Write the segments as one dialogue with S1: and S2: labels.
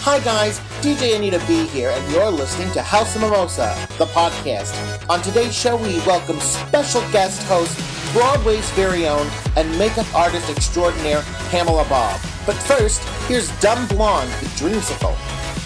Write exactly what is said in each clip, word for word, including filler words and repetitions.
S1: Hi guys, D J Anita B here, and you're listening to House of Mimosa, the podcast. On today's show, we welcome special guest host, Broadway's very own, and makeup artist extraordinaire, Pamela Bob. But first, here's Dumb Blonde with Dreamsicle.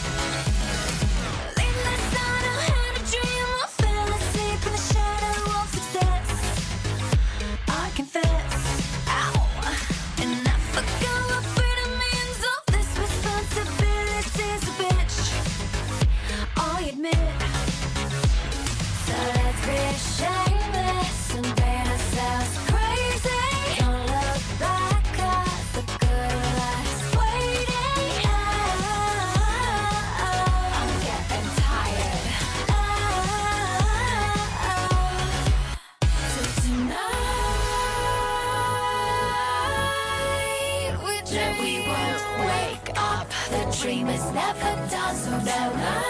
S2: Dream is never done, so no night.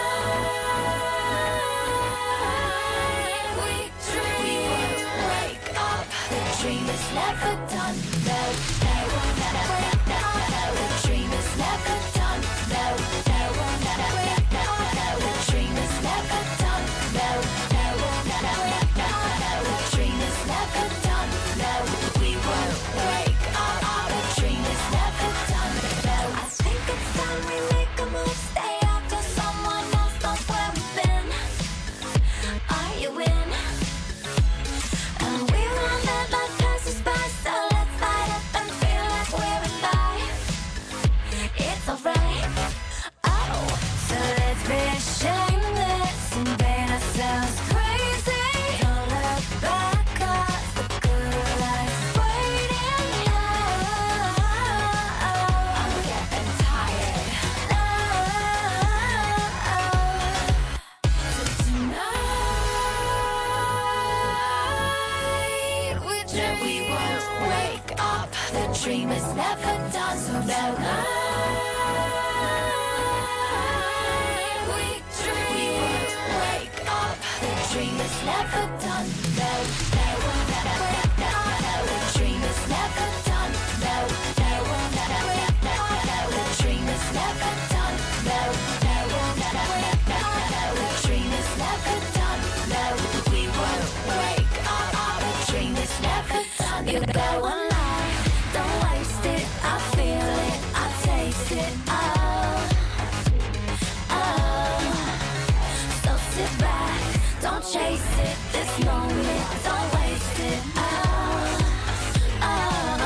S2: We dream. We won't wake up. The dream is never done. No, no, no, no, no, no. The dream is never done. No, no, no, no, no, no. The dream is never done. No, no, no, no, no, no. The dream is never done. No, we won't wake up. The dream is never done. No, I think it's time we make a move. Stay up till someone else knows where we've been. Are you in? And we won't let life pass us by, so let's light up and feel like we're alive. It's alright. Oh, so let's be shameless and paint ourselves crazy. Don't look back, 'cause the good life's waiting. I'm getting tired. So tonight we dream. We won't wake up. The dream is never done, so no night. We dream. We won't wake up. The dream is never done. No, no, no, no, no, no. The dream is never done. No, no, no, no, no, no. The dream is never done. No, no, no, no, no, no. The dream is never done. No, we won't wake up. The dream is never done. You go alive, don't waste it. I feel it, I taste it. Oh, oh. So sit back, don't chase it. This moment, don't waste it. Oh, oh, oh.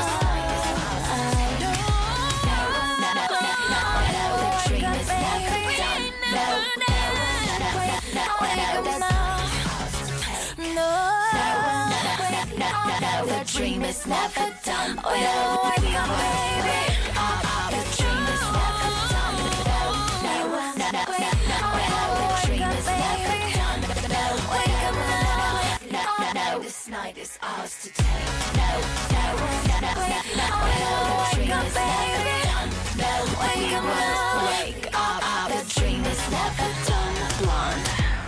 S2: No, no, no, no, no, no. The dream is never done. No, no, no, no, no, no. No, no, no, no, no. The dream is never done. Oh, no, we won't wake up. The dream is never done. No, no, no, no, no, no. The dream is never done. No, no, no, no, no. This night is ours to take. No, no, no, no, no, no. The dream is never done. No, we won't wake up. The dream is never done. Blonde.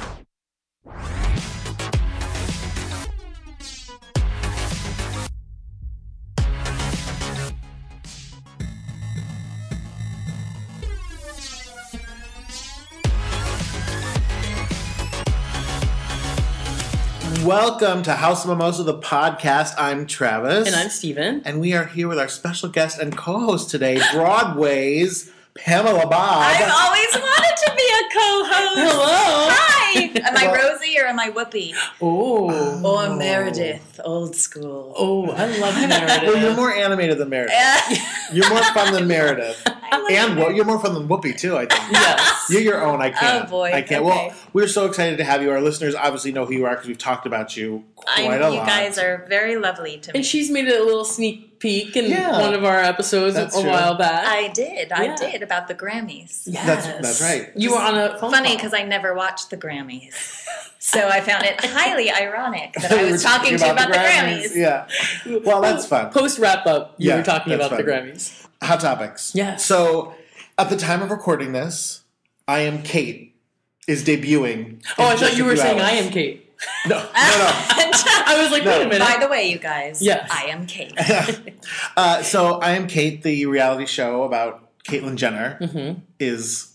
S1: Welcome to House of Mimosa, the podcast. I'm Travis.
S3: And I'm Steven.
S1: And we are here with our special guest and co-host today, Broadway's Pamela Bob.
S4: I've always wanted to be a co-host.
S3: Hello.
S4: Hi. Am I
S1: Well-
S4: Rosie or am I Whoopi?
S3: Oh.
S4: Or Meredith, old school.
S3: Oh, I love Meredith.
S1: Well, you're more animated than Meredith. You're more fun than Meredith. And well, you're more fun than Whoopi, too, I think.
S3: Yes.
S1: You're your own. I can't.
S4: Oh, boy.
S1: I can't.
S4: Okay.
S1: Well, we're so excited to have you. Our listeners obviously know who you are because we've talked about you quite
S4: I,
S1: a
S4: you
S1: lot.
S4: guys are very lovely to me.
S3: And she's made a little sneak peek in
S1: Yeah.
S3: one of our episodes
S1: That's
S3: a
S1: true.
S3: while back.
S4: I did. I
S3: Yeah.
S4: did about the Grammys.
S3: Yes.
S1: That's that's right.
S3: You were on a phone
S4: Funny
S3: call.
S4: because I never watched the Grammys. So I found it highly ironic that I
S1: We were
S4: was talking to you about the Grammys.
S1: Yeah. Well, that's fun.
S3: Post wrap up, you
S1: Yeah,
S3: were talking
S1: that's
S3: about the
S1: fun.
S3: Grammys.
S1: Hot topics.
S3: Yes.
S1: So, at the time of recording this, I Am Kate is debuting.
S3: Oh,
S1: in
S3: I
S1: just
S3: thought
S1: a
S3: you were
S1: few
S3: saying
S1: hours.
S3: I am Kate.
S1: No, no, no.
S3: I was like,
S1: No.
S3: wait a minute.
S4: By the way, you guys,
S3: Yes.
S4: I am Kate.
S1: uh, so, I Am Kate, the reality show about Caitlyn Jenner,
S3: Mm-hmm.
S1: is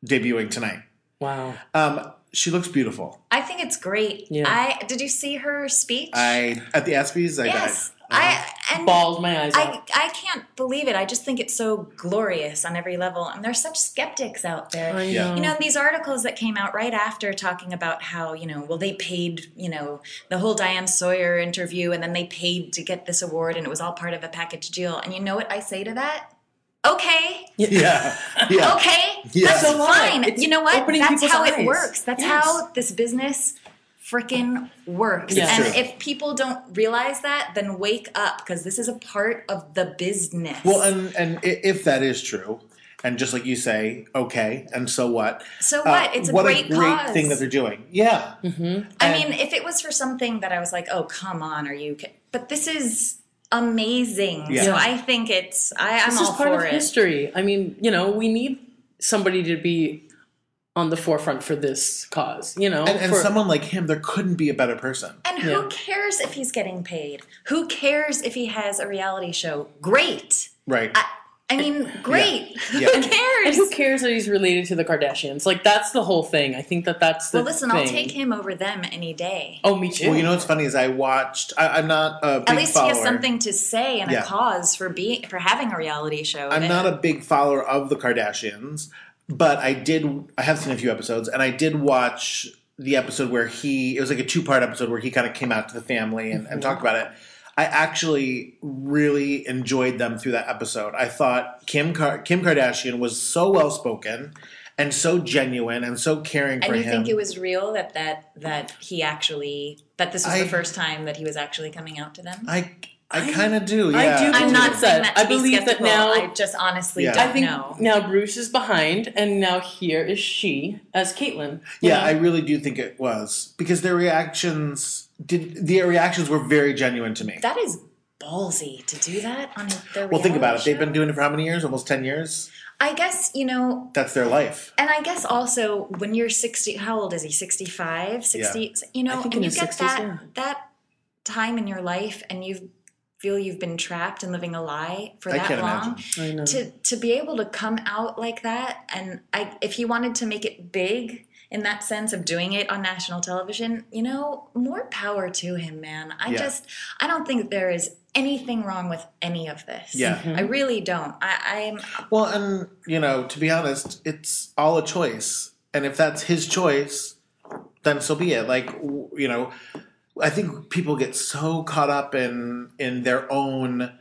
S1: debuting tonight.
S3: Wow.
S1: Um, she looks beautiful.
S4: I think it's great.
S3: Yeah.
S4: I did you see her speech?
S1: I at the ESPYs, I
S4: yes.
S1: died.
S4: I and
S3: Bawled my eyes
S4: I,
S3: out.
S4: I can't believe it. I just think it's so glorious on every level. And there's such skeptics out there.
S3: I
S1: Yeah.
S3: know.
S4: You know, these articles that came out right after talking about how, you know, well, they paid, you know, the whole Diane Sawyer interview and then they paid to get this award and it was all part of a package deal. And you know what I say to that? Okay.
S1: Yeah. Yeah.
S4: Okay.
S1: Yeah.
S4: That's
S3: So what?
S4: fine.
S3: It's
S4: you know what?
S3: opening
S4: That's
S3: people's
S4: how
S3: eyes.
S4: it works. That's
S3: Yes.
S4: how this business freaking works.
S3: Yes.
S4: And
S1: True.
S4: if people don't realize that, then wake up because this is a part of the business.
S1: Well, and and i- if that is true, and just like you say, okay, and so what?
S4: so
S1: Uh,
S4: what? It's a
S1: what
S4: great,
S1: a great
S4: cause.
S1: thing that they're doing. Yeah.
S3: Mm-hmm.
S4: I
S1: And-
S4: mean, if it was for something that I was like, oh, come on, are you ki-" But this is amazing.
S1: Yeah.
S4: So I think it's, I, I'm
S3: This
S4: all
S3: is part
S4: for
S3: of
S4: it.
S3: history. I mean, you know, we need somebody to be on the forefront for this cause, you know?
S1: And, and
S3: for,
S1: someone like him, there couldn't be a better person.
S4: And who
S3: Yeah.
S4: cares if he's getting paid? Who cares if he has a reality show? Great.
S1: Right.
S4: I, I mean, great.
S1: Yeah.
S4: Who
S3: and
S4: cares?
S3: who cares that he's related to the Kardashians? Like, that's the whole thing. I think that that's the
S4: Well, listen, I'll
S3: thing.
S4: take him over them any day.
S3: Oh, me too.
S1: Well, you know what's funny is I watched. I, I'm not a big
S4: At least
S1: follower.
S4: he has something to say and
S1: Yeah.
S4: a cause for being for having a reality show.
S1: I'm
S4: And-
S1: not a big follower of the Kardashians, but I did. I have seen a few episodes, and I did watch the episode where he. It was like a two part episode where he kind of came out to the family and, and talked about it. I actually really enjoyed them through that episode. I thought Kim Car- Kim Kardashian was so well spoken and so genuine and so caring
S4: And
S1: for
S4: you
S1: him.
S4: think it was real that that that he actually that this was
S1: I-
S4: the first time that he was actually coming out to them?
S1: I I kind of do.
S3: I
S1: Yeah.
S3: do
S4: I'm not
S3: believe
S4: saying
S3: that.
S4: that to
S3: I
S4: be
S3: believe that
S4: skeptical.
S3: now-
S4: I just honestly
S1: Yeah.
S4: don't
S3: I think
S4: know.
S3: now Bruce is behind, and now here is she as Caitlyn. you
S1: Yeah,
S3: know?
S1: I really do think it was because their reactions did. The reactions were very genuine to me.
S4: That is ballsy to do that on their
S1: Well, think about it.
S4: reality
S1: They've been
S4: show.
S1: doing it for how many years? Almost ten years.
S4: I guess, you know,
S1: That's their life.
S4: and I guess also when you're sixty, how old is he? sixty-five, sixty, you know,
S3: I think
S4: when
S3: in
S4: you
S3: his
S4: get
S3: sixties,
S4: that
S3: yeah.
S4: that time in your life and you feel you've been trapped and living a lie for
S1: I
S4: that
S1: can't
S4: long,
S1: imagine.
S3: I know.
S4: to to be able to come out like that, and I if he wanted to make it big in that sense of doing it on national television, you know, more power to him, man. I
S1: Yeah.
S4: just I don't think there is anything wrong with any of this.
S1: Yeah.
S4: I really don't. I, I'm
S1: Well, and you know, to be honest, it's all a choice, and if that's his choice, then so be it. Like w- you know, I think people get so caught up in in their own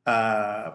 S1: uh,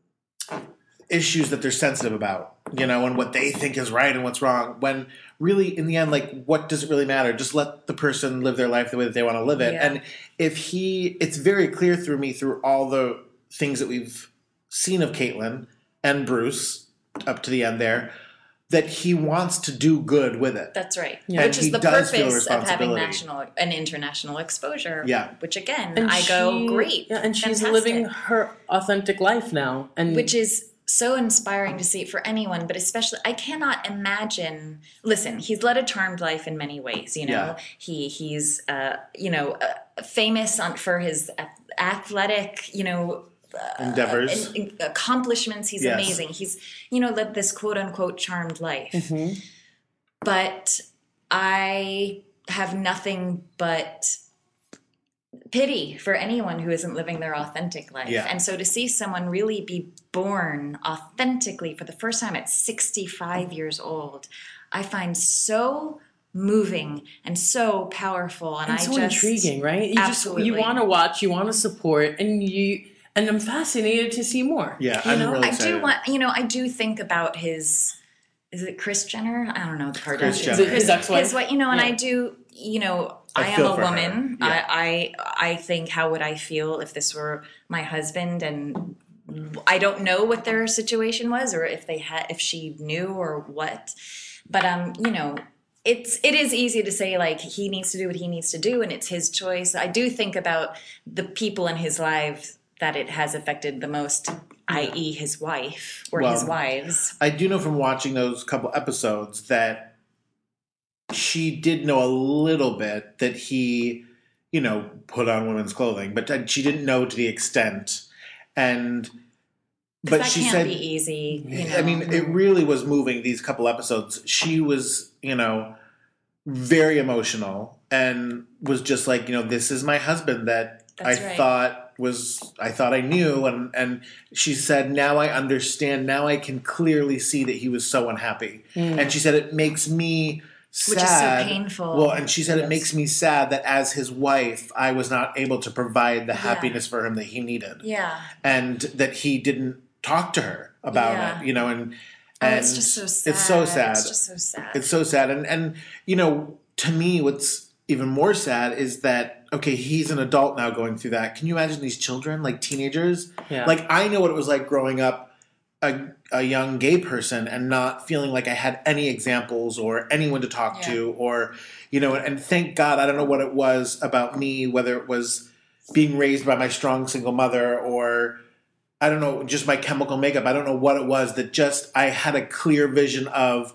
S1: issues that they're sensitive about, you know, and what they think is right and what's wrong. When really, in the end, like, what does it really matter? Just let the person live their life the way that they want to live it.
S4: Yeah.
S1: And if he, it's very clear through me, through all the things that we've seen of Caitlyn and Bruce up to the end there, that he wants to do good with it.
S4: That's right.
S3: Yeah.
S1: And
S4: Which is
S1: he
S4: the
S1: does feel
S4: purpose of having
S1: responsibility.
S4: national and international exposure.
S1: Yeah.
S4: Which again,
S3: And
S4: I go,
S3: she-
S4: great.
S3: Yeah, and she's
S4: fantastic."
S3: living her authentic life now, and
S4: Which is so inspiring to see for anyone, but especially I cannot imagine. Listen, he's led a charmed life in many ways. You know,
S1: Yeah.
S4: he he's uh, you know uh, famous on, for his athletic, you know.
S1: Endeavors.
S4: and- and accomplishments. He's
S1: Yes.
S4: amazing. He's, you know, led this quote unquote charmed life.
S3: Mhm.
S4: But I have nothing but pity for anyone who isn't living their authentic life.
S1: Yeah.
S4: And so to see someone really be born authentically for the first time at sixty-five years old, I find so moving and so powerful. And,
S3: and
S4: I
S3: so
S4: just
S3: intriguing, right? You
S4: Absolutely.
S3: just you want to watch, you want to support, and you and I'm fascinated to see more.
S1: Yeah,
S3: you
S1: I'm
S3: know?
S1: really
S4: I
S1: excited.
S4: do want, you know, I do think about his, is it Kris Jenner? I don't know, the Kardashians.
S1: Jenner.
S3: His- his ex-wife?
S4: His wife, you know, and
S3: Yeah.
S4: I do, you know,
S1: I
S4: I, am
S1: feel
S4: a
S1: for her.
S4: woman.
S1: Yeah.
S4: I, I, I think, how would I feel if this were my husband? And I don't know what their situation was, or if they had, if she knew, or what. But um, you know, it's it is easy to say like he needs to do what he needs to do, and it's his choice. I do think about the people in his life that it has affected the most, that is, his wife or
S1: Well,
S4: his wives.
S1: I do know from watching those couple episodes that she did know a little bit that he, you know, put on women's clothing, but that she didn't know to the extent. And but
S4: that
S1: she
S4: can't
S1: said,
S4: be easy. You know?
S1: I mean, it really was moving these couple episodes. She was, you know, very emotional and was just like, you know, this is my husband that
S4: That's
S1: I
S4: right.
S1: thought was, I thought I knew. And, and she said, now I understand. Now I can clearly see that he was so unhappy. And she said, it makes me sad.
S4: Which is so painful.
S1: Well, and she said, it
S3: Yes.
S1: makes me sad that as his wife, I was not able to provide the happiness for him that he needed.
S4: Yeah.
S1: And that he didn't talk to her about
S4: Yeah.
S1: it, you know, and,
S4: Oh,
S1: and
S4: it's just so sad.
S1: It's so sad.
S4: It's just so sad.
S1: It's so sad. And, and, you know, to me, what's even more sad is that, okay, he's an adult now going through that. Can you imagine these children, like teenagers?
S3: Yeah.
S1: Like, I know what it was like growing up a, a young gay person and not feeling like I had any examples or anyone to talk
S4: Yeah.
S1: to or, you know, and thank God, I don't know what it was about me, whether it was being raised by my strong single mother or, I don't know, just my chemical makeup. I don't know what it was that just, I had a clear vision of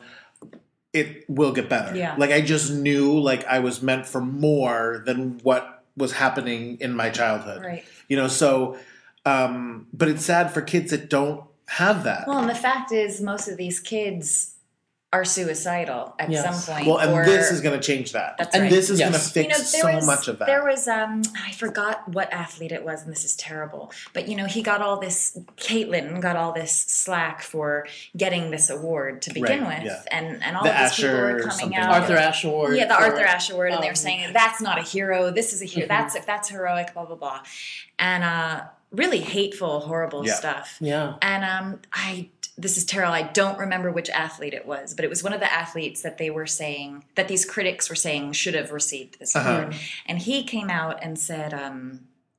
S1: it will get better.
S4: Yeah.
S1: Like I just knew like I was meant for more than what was happening in my childhood.
S4: Right.
S1: You know, so, um, but it's sad for kids that don't have that.
S4: Well, and the fact is, most of these kids are suicidal at
S3: Yes.
S4: some point.
S1: Well, and
S4: or,
S1: this is going to change that.
S4: That's
S1: and
S4: right.
S1: this is
S3: Yes.
S1: going to fix
S4: you know,
S1: so
S4: there was,
S1: much of that.
S4: There was, um, I forgot what athlete it was, and this is terrible. But, you know, he got all this, Caitlyn got all this slack for getting this award to begin
S1: Right,
S4: with.
S1: yeah.
S4: And, and all
S1: The
S4: of these people
S1: Asher
S4: were coming
S1: something.
S4: out.
S3: Arthur Ashe Award.
S4: Yeah, the
S3: for-
S4: Arthur Ashe Award, and they were
S3: um,
S4: saying, that's not a hero, this is a hero, that's that's heroic, blah, blah, blah. And uh, really hateful, horrible
S1: Yeah.
S4: stuff.
S3: Yeah.
S4: And um, I, this is terrible. I don't remember which athlete it was, but it was one of the athletes that they were saying, that these critics were saying should have received this
S1: Uh-huh.
S4: award. And he came out and said, um,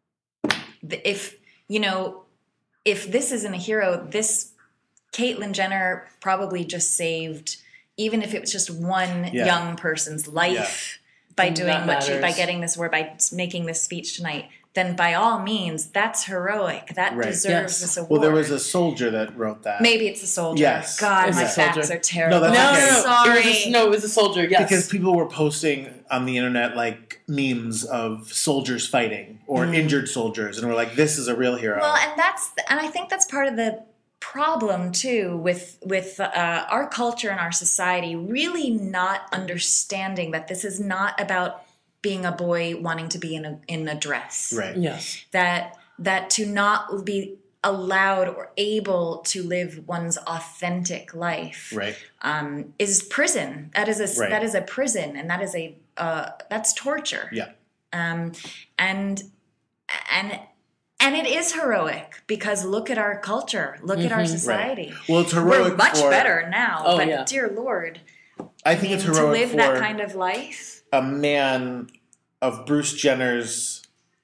S4: th- if, you know, if this isn't a hero, this Caitlyn Jenner probably just saved, even if it was just one
S1: Yeah.
S4: young person's life by
S3: And
S4: doing
S3: that
S4: what she, by
S3: matters.
S4: getting this award, by making this speech tonight, then by all means, that's heroic. That
S1: Right.
S4: deserves
S3: Yes.
S4: this award.
S1: Well, there was a soldier that wrote that.
S4: Maybe it's a soldier.
S1: Yes.
S4: God,
S3: It's
S4: my
S3: a
S4: facts
S3: soldier.
S4: are terrible.
S1: No,
S3: No,
S1: that's
S3: no,
S1: okay.
S3: no.
S4: Sorry.
S3: It was a, no, it was a soldier. Yes.
S1: Because people were posting on the internet like memes of soldiers fighting or
S3: Mm.
S1: injured soldiers, and we're like, "This is a real hero."
S4: Well, and that's and I think that's part of the problem too with with uh, our culture and our society really not understanding that this is not about being a boy wanting to be in a in a dress.
S1: right?
S3: yes.
S4: That that to not be allowed or able to live one's authentic life
S1: Right.
S4: um, is prison. That is a
S1: Right.
S4: that is a prison, and that is a uh, that's torture.
S1: Yeah.
S4: Um, and and and it is heroic because look at our culture, look at our society.
S1: Well, it's heroic.
S4: We're much
S1: for,
S4: better now,
S3: Oh,
S4: but
S3: yeah.
S4: dear Lord,
S1: I think it's
S4: to
S1: heroic
S4: live
S1: for
S4: that kind of life.
S1: a man of Bruce Jenner's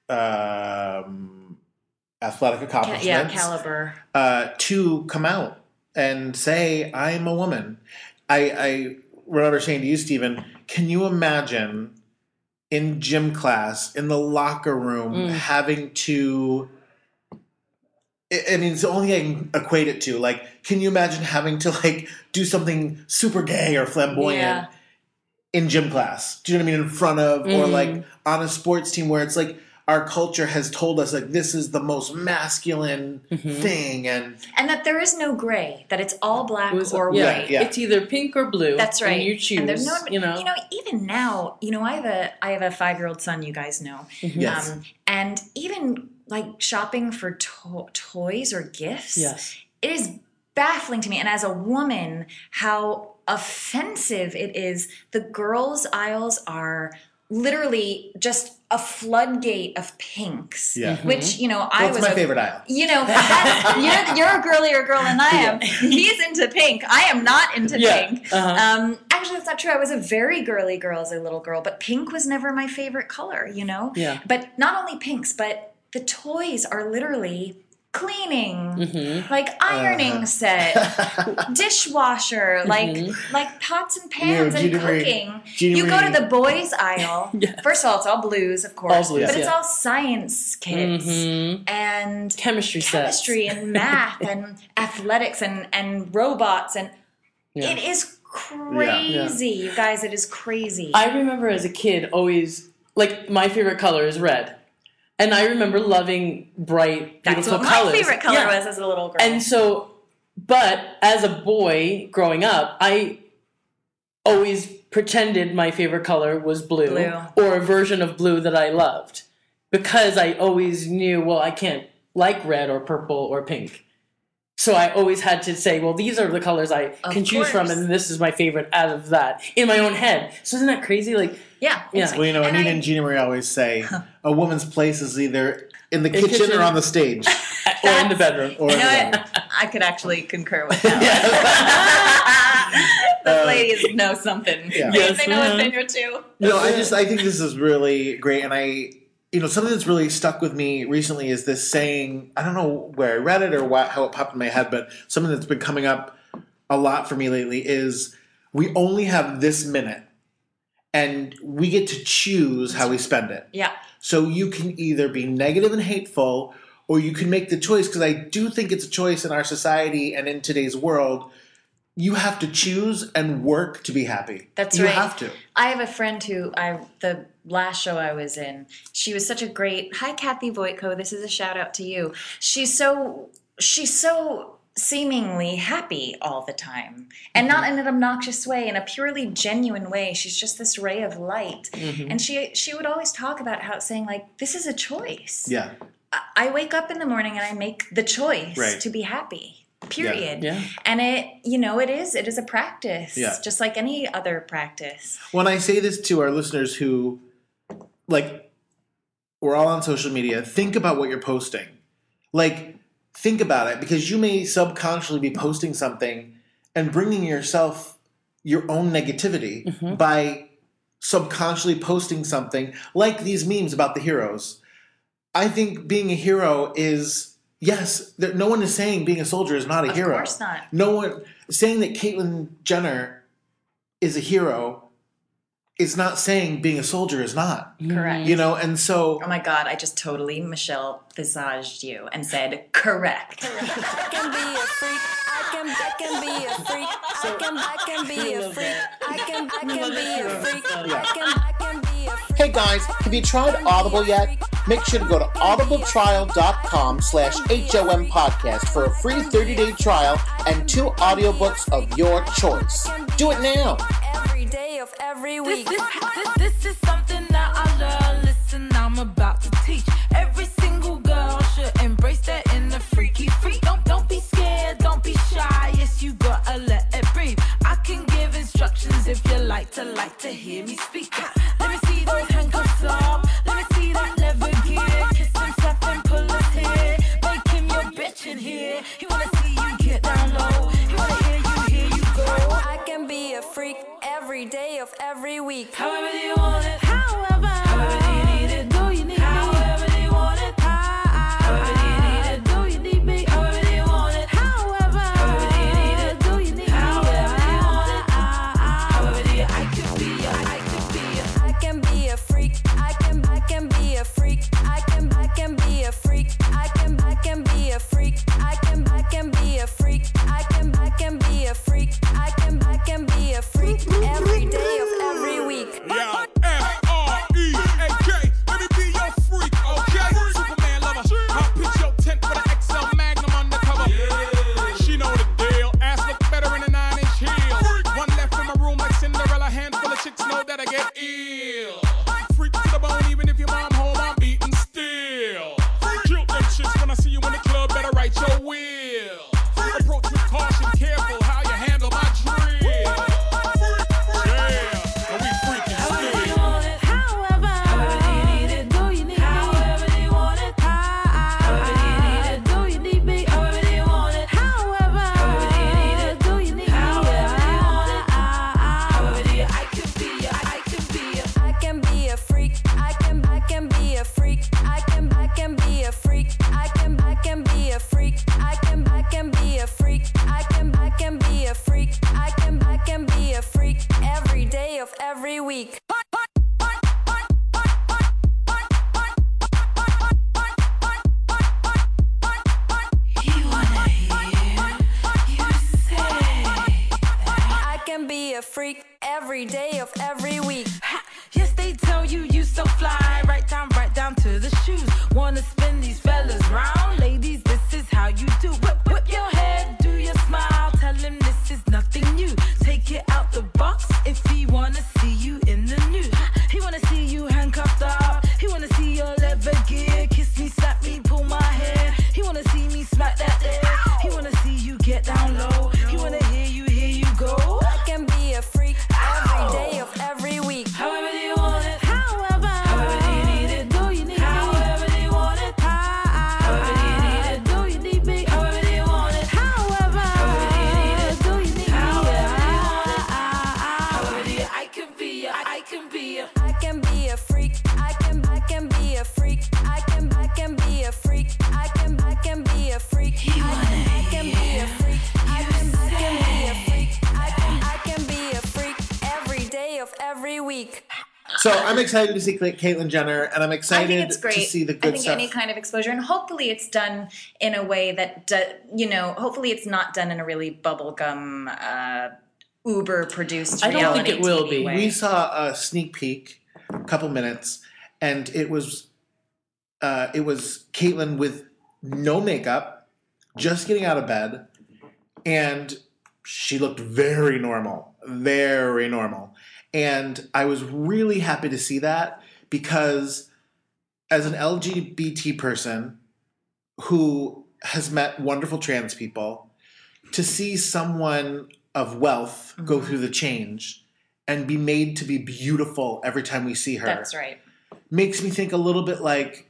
S1: um, athletic
S4: Ca-
S1: accomplishments.
S4: yeah, caliber.
S1: uh, to come out and say, I'm a woman. I, I remember saying to you, Stephen, can you imagine in gym class, in the locker room,
S3: Mm.
S1: having to. I I mean, it's the only thing I can equate it to. Like, can you imagine having to, like, do something super gay or flamboyant
S4: Yeah.
S1: in gym class? Do you know what I mean? In front of, or
S3: Mhm.
S1: like on a sports team where it's like, our culture has told us like this is the most masculine
S3: Mhm.
S1: thing, and
S4: And that there is no gray, that it's all black
S3: It was-
S4: or
S3: yeah,
S4: white.
S1: Yeah.
S3: It's either pink or blue.
S4: That's right.
S3: And you choose.
S4: And there's no,
S3: you know.
S4: you know, even now, you know, I have a, I have a five-year-old son. You guys know,
S1: Yes.
S4: um, and even like shopping for to- toys or gifts,
S3: Yes.
S4: it is baffling to me. And as a woman, how offensive it is. The girls' aisles are literally just a floodgate of pinks.
S1: Yeah.
S4: Which you know, I
S1: Well, it's
S4: was
S1: my
S4: a,
S1: favorite aisle.
S4: You know, that's, you're, you're a girlier girl than I am. He's into pink. I am not into
S3: Yeah,
S4: pink.
S3: uh-huh.
S4: Um, actually, that's not true. I was a very girly girl as a little girl, but pink was never my favorite color, you know?
S3: Yeah.
S4: But not only pinks, but the toys are literally cleaning,
S3: Mhm.
S4: like ironing
S1: Uh-huh.
S4: set, dishwasher, like like pots and pans
S1: You know,
S4: and
S1: Gina Marie-
S4: cooking.
S1: Gina
S4: You go to
S1: Marie-
S4: the boys aisle.
S3: Yes.
S4: First of all, it's all blues, of course,
S3: All blues,
S4: but it's
S3: yeah.
S4: all science kids
S3: Mhm.
S4: and
S3: Chemistry sets.
S4: chemistry and math and athletics and, and robots and
S3: Yeah.
S4: it is crazy, you guys. It is crazy.
S3: I remember as a kid always, like, my favorite color is red. And I remember loving bright,
S4: That's
S3: beautiful
S4: what
S3: colors.
S4: my favorite color
S3: Yeah.
S4: was as a little girl.
S3: And so, but as a boy growing up, I always pretended my favorite color was blue,
S4: Blue.
S3: or a version of blue that I loved, because I always knew, well, I can't like red or purple or pink. So I always had to say, well, these are the colors I
S4: Of
S3: can choose from,
S4: course.
S3: and this is my favorite out of that in my own head. So isn't that crazy? Like,
S4: yeah.
S3: Yeah.
S4: it's-
S1: Well, you know,
S4: and
S1: Anita
S4: I-
S1: and Gina Marie always say a woman's place is either in the
S3: In
S1: kitchen,
S3: kitchen.
S1: or on the stage.
S3: or in the bedroom.
S1: Or
S4: You
S1: in
S4: know
S1: the
S4: what? I could actually concur with that. The ladies know something.
S1: Yeah.
S4: They- They know a
S3: Yes.
S4: thing or two.
S1: You know, I just I think this is really great, and I, you know, something that's really stuck with me recently is this saying. I don't know where I read it or what, how it popped in my head, but something that's been coming up a lot for me lately is we only have this minute, and we get to choose how we spend it.
S4: Yeah.
S1: So you can either be negative and hateful, or you can make the choice, because I do think it's a choice in our society and in today's world. You have to choose and work to be happy.
S4: That's
S1: you
S4: right.
S1: have to.
S4: I have a friend who I the last show I was in, she was such a great hi Kathy Voitko, this is a shout out to you. She's so she's so seemingly happy all the time. And not in an obnoxious way, in a purely genuine way. She's just this ray of light. And she she would always talk about how saying like, this is a choice.
S1: Yeah.
S4: I, I wake up in the morning and I make the choice
S1: Right.
S4: to be happy. Period.
S3: Yeah.
S4: And it, you know, it is, it is a practice.
S1: Yeah.
S4: Just like any other practice.
S1: When I say this to our listeners who, like, we're all on social media, think about what you're posting. Like, think about it, because you may subconsciously be posting something and bringing yourself your own negativity
S3: Mm-hmm.
S1: by subconsciously posting something like these memes about the heroes. I think being a hero is... Yes, there, no one is saying being a soldier is not a
S4: Of
S1: hero.
S4: course not.
S1: No one saying that Caitlyn Jenner is a hero is not saying being a soldier is not.
S4: Correct.
S1: You know, and so
S4: Oh my God, I just totally Michelle visaged you and said, correct.
S2: I can be a freak. I can, I can be a freak. I can, I can be a freak. I can, I can be a freak. I can, I can be a freak.
S1: hey guys, have you tried Audible yet? Make sure to go to audibletrial.com slash HOM podcast for a free thirty-day trial and two audiobooks of your choice. Do it now.
S2: Every day of every week.
S5: This, this, this, this is something that I learned. Listen, I'm about to teach. Every single girl should embrace that inner freaky freak. Don't, don't be scared, don't be shy. Yes, you gotta let it breathe. I can give instructions if you like to, like to hear me speak. Let me see those handcuffs off. Let me see that leather gear. Kiss himself and pull his hair. Make him your bitch in here. He wanna see you get down low. He wanna hear you, hear you go.
S2: I can be a freak every day of every week.
S5: However you want it, however, however you need it, do you need me? However you want it, however you need it, do you need me? However you want it, however, however you need it, do you need me? However you want it, however you, I could be, I could be.
S2: I can be a freak. I can, I can be a freak. I can, I can be a freak. I can, I can be a freak. I can, I can be a freak. I can, I can be a freak. I can, I can be a freak every day of every week.
S6: Yo, F R E A K, let me be your freak, okay? Superman lover, I'll pitch your tent with an X L Magnum undercover. She know the deal, ass look better in a nine-inch heel. One left in my room like Cinderella, handful of chicks know that I get ill. Freak to the bone, even if your mom home, I'm beating still. Kill them chicks when I see you in the club, better write your will. Approach with caution, careful how you handle my drill. Yeah, and we freaking
S5: However you
S6: still.
S5: want it, however, however you need it, do you need me? However you want it, however you need it, do you need me? However you want it, however, however you need it, do you need me? However you want it, however you, I could be, I could be.
S2: I can be a freak. I can, I can be a freak. I can, I can be a freak. I can, I can be a freak. I can, I can be a freak. I can, I can be a freak. I can, I can be a freak every day of every week.
S5: You wanna hear you say
S2: I can be a freak every day of every week.
S5: yes, they tell you you so fly. Right down, right down to the shoes. Wanna spin these fellas round? Ladies, this is how you do. Whip, whip your head, do your smile. Tell him this is nothing new. Take it out the box if he wanna see you in the nude. He wanna see you handcuffed up. He wanna see your leather gear. Kiss me, slap me, pull my hair. He wanna see me smack that air. He wanna see you get down low. He wanna hear you, hear you go.
S2: I can be a freak every day of every week.
S5: However you want it. However. However you need it. Do you need me? However you want it. However you need it. Do you need me? However you want it. However. However you need it. Do you need me? However you want it. However you, I can be a, I can be a.
S2: I can be a freak. I can I can be a freak. I can I can be a freak. I can I can be a freak. I can I can be a freak. I can I can be a freak. I can I can be a freak every day of every week.
S1: So I'm excited to see Caitlyn Jenner, and I'm
S4: I
S1: excited
S4: think it's great.
S1: to see the
S4: I
S1: good
S4: think
S1: stuff.
S4: any kind of exposure, and hopefully it's done in a way that, do, you know, hopefully it's not done in a really bubblegum, uh, Uber-produced
S3: I don't
S4: reality
S3: think it will
S4: T V
S3: be.
S4: way.
S1: We saw a sneak peek, a couple minutes, and it was uh, it was Caitlyn with no makeup, just getting out of bed, and she looked very normal, very normal. And I was really happy to see that because as an L G B T person who has met wonderful trans people, to see someone of wealth
S4: Mm-hmm.
S1: go through the change and be made to be beautiful every time we see her
S4: That's right.
S1: makes me think a little bit like,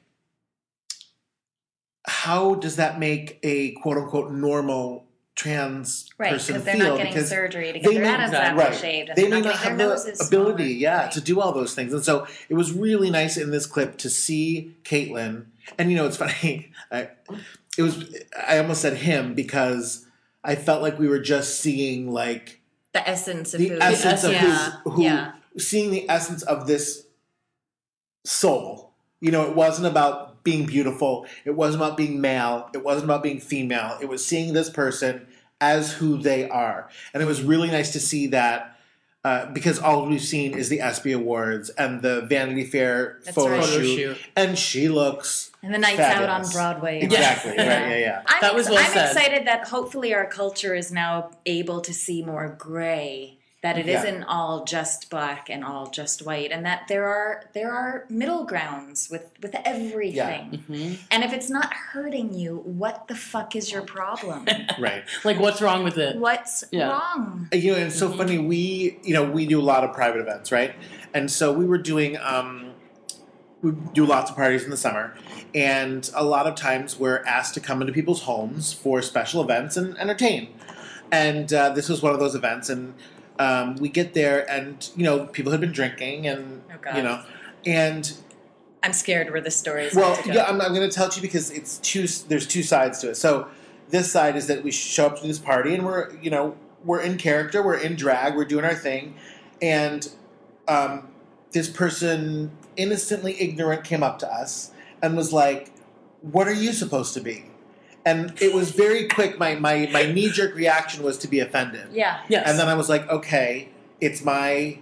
S1: how does that make a quote-unquote normal trans
S4: Right,
S1: person
S4: because they're
S1: feel?
S4: not getting
S1: Because
S4: surgery to get
S1: they
S4: their
S1: may-
S4: Adam's
S3: exactly.
S4: apple shaved, and
S1: they
S4: they're
S1: may
S4: not
S1: not
S4: getting
S1: have
S4: their
S1: the
S4: noses
S1: ability,
S4: smaller.
S1: yeah,
S4: Right.
S1: to do all those things. And so it was really nice in this clip to see Caitlyn. And you know, it's funny. I, it was. I almost said him because I felt like we were just seeing like
S4: The essence of
S1: the
S4: who
S1: essence of
S4: yeah.
S1: who's, who,
S4: yeah.
S1: seeing the essence of this soul. You know, it wasn't about being beautiful. It wasn't about being male. It wasn't about being female. It was seeing this person as who they are. And it was really nice to see that uh, because all we've seen is the ESPY Awards and the Vanity Fair
S4: That's
S1: photo,
S4: right.
S1: shoot,
S3: Photo shoot.
S1: And she looks
S4: And the nights out on
S1: fabulous.
S4: Broadway.
S1: Exactly.
S3: Yeah.
S1: Right. Yeah. Yeah.
S4: I'm,
S3: That was well
S4: I'm
S3: said.
S4: excited that hopefully our culture is now able to see more gray. That it
S1: Yeah.
S4: not all just black and all just white, and that there are there are middle grounds with with everything.
S3: Mm-hmm.
S4: And if it's not hurting you, what the fuck is your problem?
S1: Right.
S3: Like, what's wrong with it?
S4: What's
S3: Yeah.
S4: wrong?
S1: You know, and it's so funny. We, you know, we do a lot of private events, right? And so we were doing, um, we do lots of parties in the summer, and a lot of times we're asked to come into people's homes for special events and entertain. And uh, this was one of those events, and um, we get there, and you know, people had been drinking, and
S4: Oh, God.
S1: you know, and
S4: I'm scared where this story is
S1: well,
S4: going to go.
S1: yeah, I'm, I'm going to tell it to you because it's two. There's two sides to it. So this side is that we show up to this party and we're, you know, we're in character, we're in drag, we're doing our thing, and um, this person, innocently ignorant, came up to us and was like, "What are you supposed to be?" And it was very quick. My my my knee jerk reaction was to be offended.
S4: Yeah.
S3: Yes.
S1: And then I was like, okay, it's my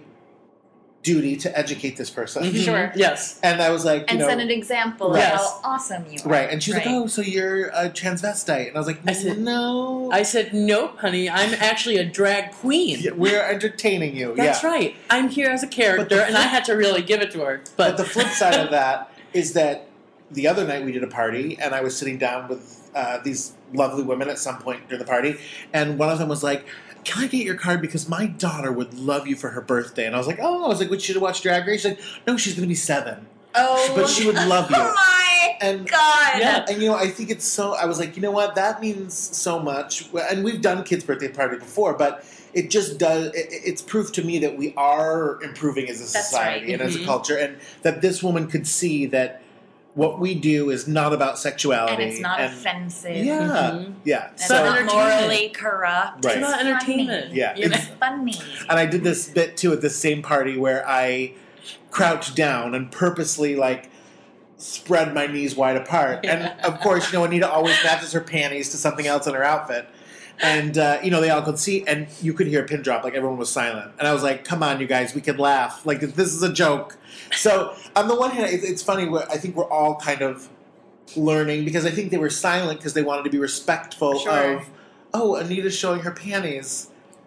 S1: duty to educate this person.
S3: Mhm.
S4: Sure.
S3: Yes.
S1: And I was like, you
S4: And
S1: know,
S4: set an example
S1: Right.
S4: of how awesome you are.
S1: right. And she's
S4: Right.
S1: like, oh, so you're a transvestite. And I was like,
S3: I said-
S1: no.
S3: I said, nope, honey, I'm actually a drag queen.
S1: Yeah, we're entertaining you.
S3: That's
S1: yeah.
S3: right. I'm here as a character,
S1: But the
S3: and I
S1: flip-
S3: had to really give it to her.
S1: But
S3: But,
S1: the flip side of that is that the other night we did a party, and I was sitting down with uh, these lovely women at some point during the party, and one of them was like, can I get your card because my daughter would love you for her birthday? And I was like, oh, I was like, would she watch Drag Race? She's like, no, she's going to be seven.
S4: Oh,
S1: But she would love you.
S4: Oh my
S1: And
S4: God.
S3: Yeah.
S1: And, you know, I think it's so, I was like, you know what, that means so much. And we've done kids' birthday party before, but it just does, it, it's proof to me that we are improving as a
S4: That's
S1: society
S4: right.
S1: and as a
S3: Mhm.
S1: culture, and that this woman could see that what we do is not about sexuality.
S4: And it's not
S1: and-
S4: offensive.
S1: Yeah,
S3: Mhm.
S1: yeah.
S4: And
S1: So,
S3: not
S4: not
S3: entertainment.
S4: morally corrupt.
S1: Right.
S3: it's not
S4: It's
S3: entertainment.
S4: funny.
S1: Yeah,
S3: You know?
S4: It's funny.
S1: and I did this bit too at this same party where I crouched down and purposely like spread my knees wide apart.
S3: Yeah.
S1: And of course, you know, Anita always matches her panties to something else in her outfit. And, uh, you know, they all could see, and you could hear a pin drop, like everyone was silent. And I was like, come on, you guys, we can laugh. Like, this is a joke. So, on the one hand, it, it's funny, I think we're all kind of learning, because I think they were silent because they wanted to be respectful
S4: Sure.
S1: of, oh, Anita's showing her panties.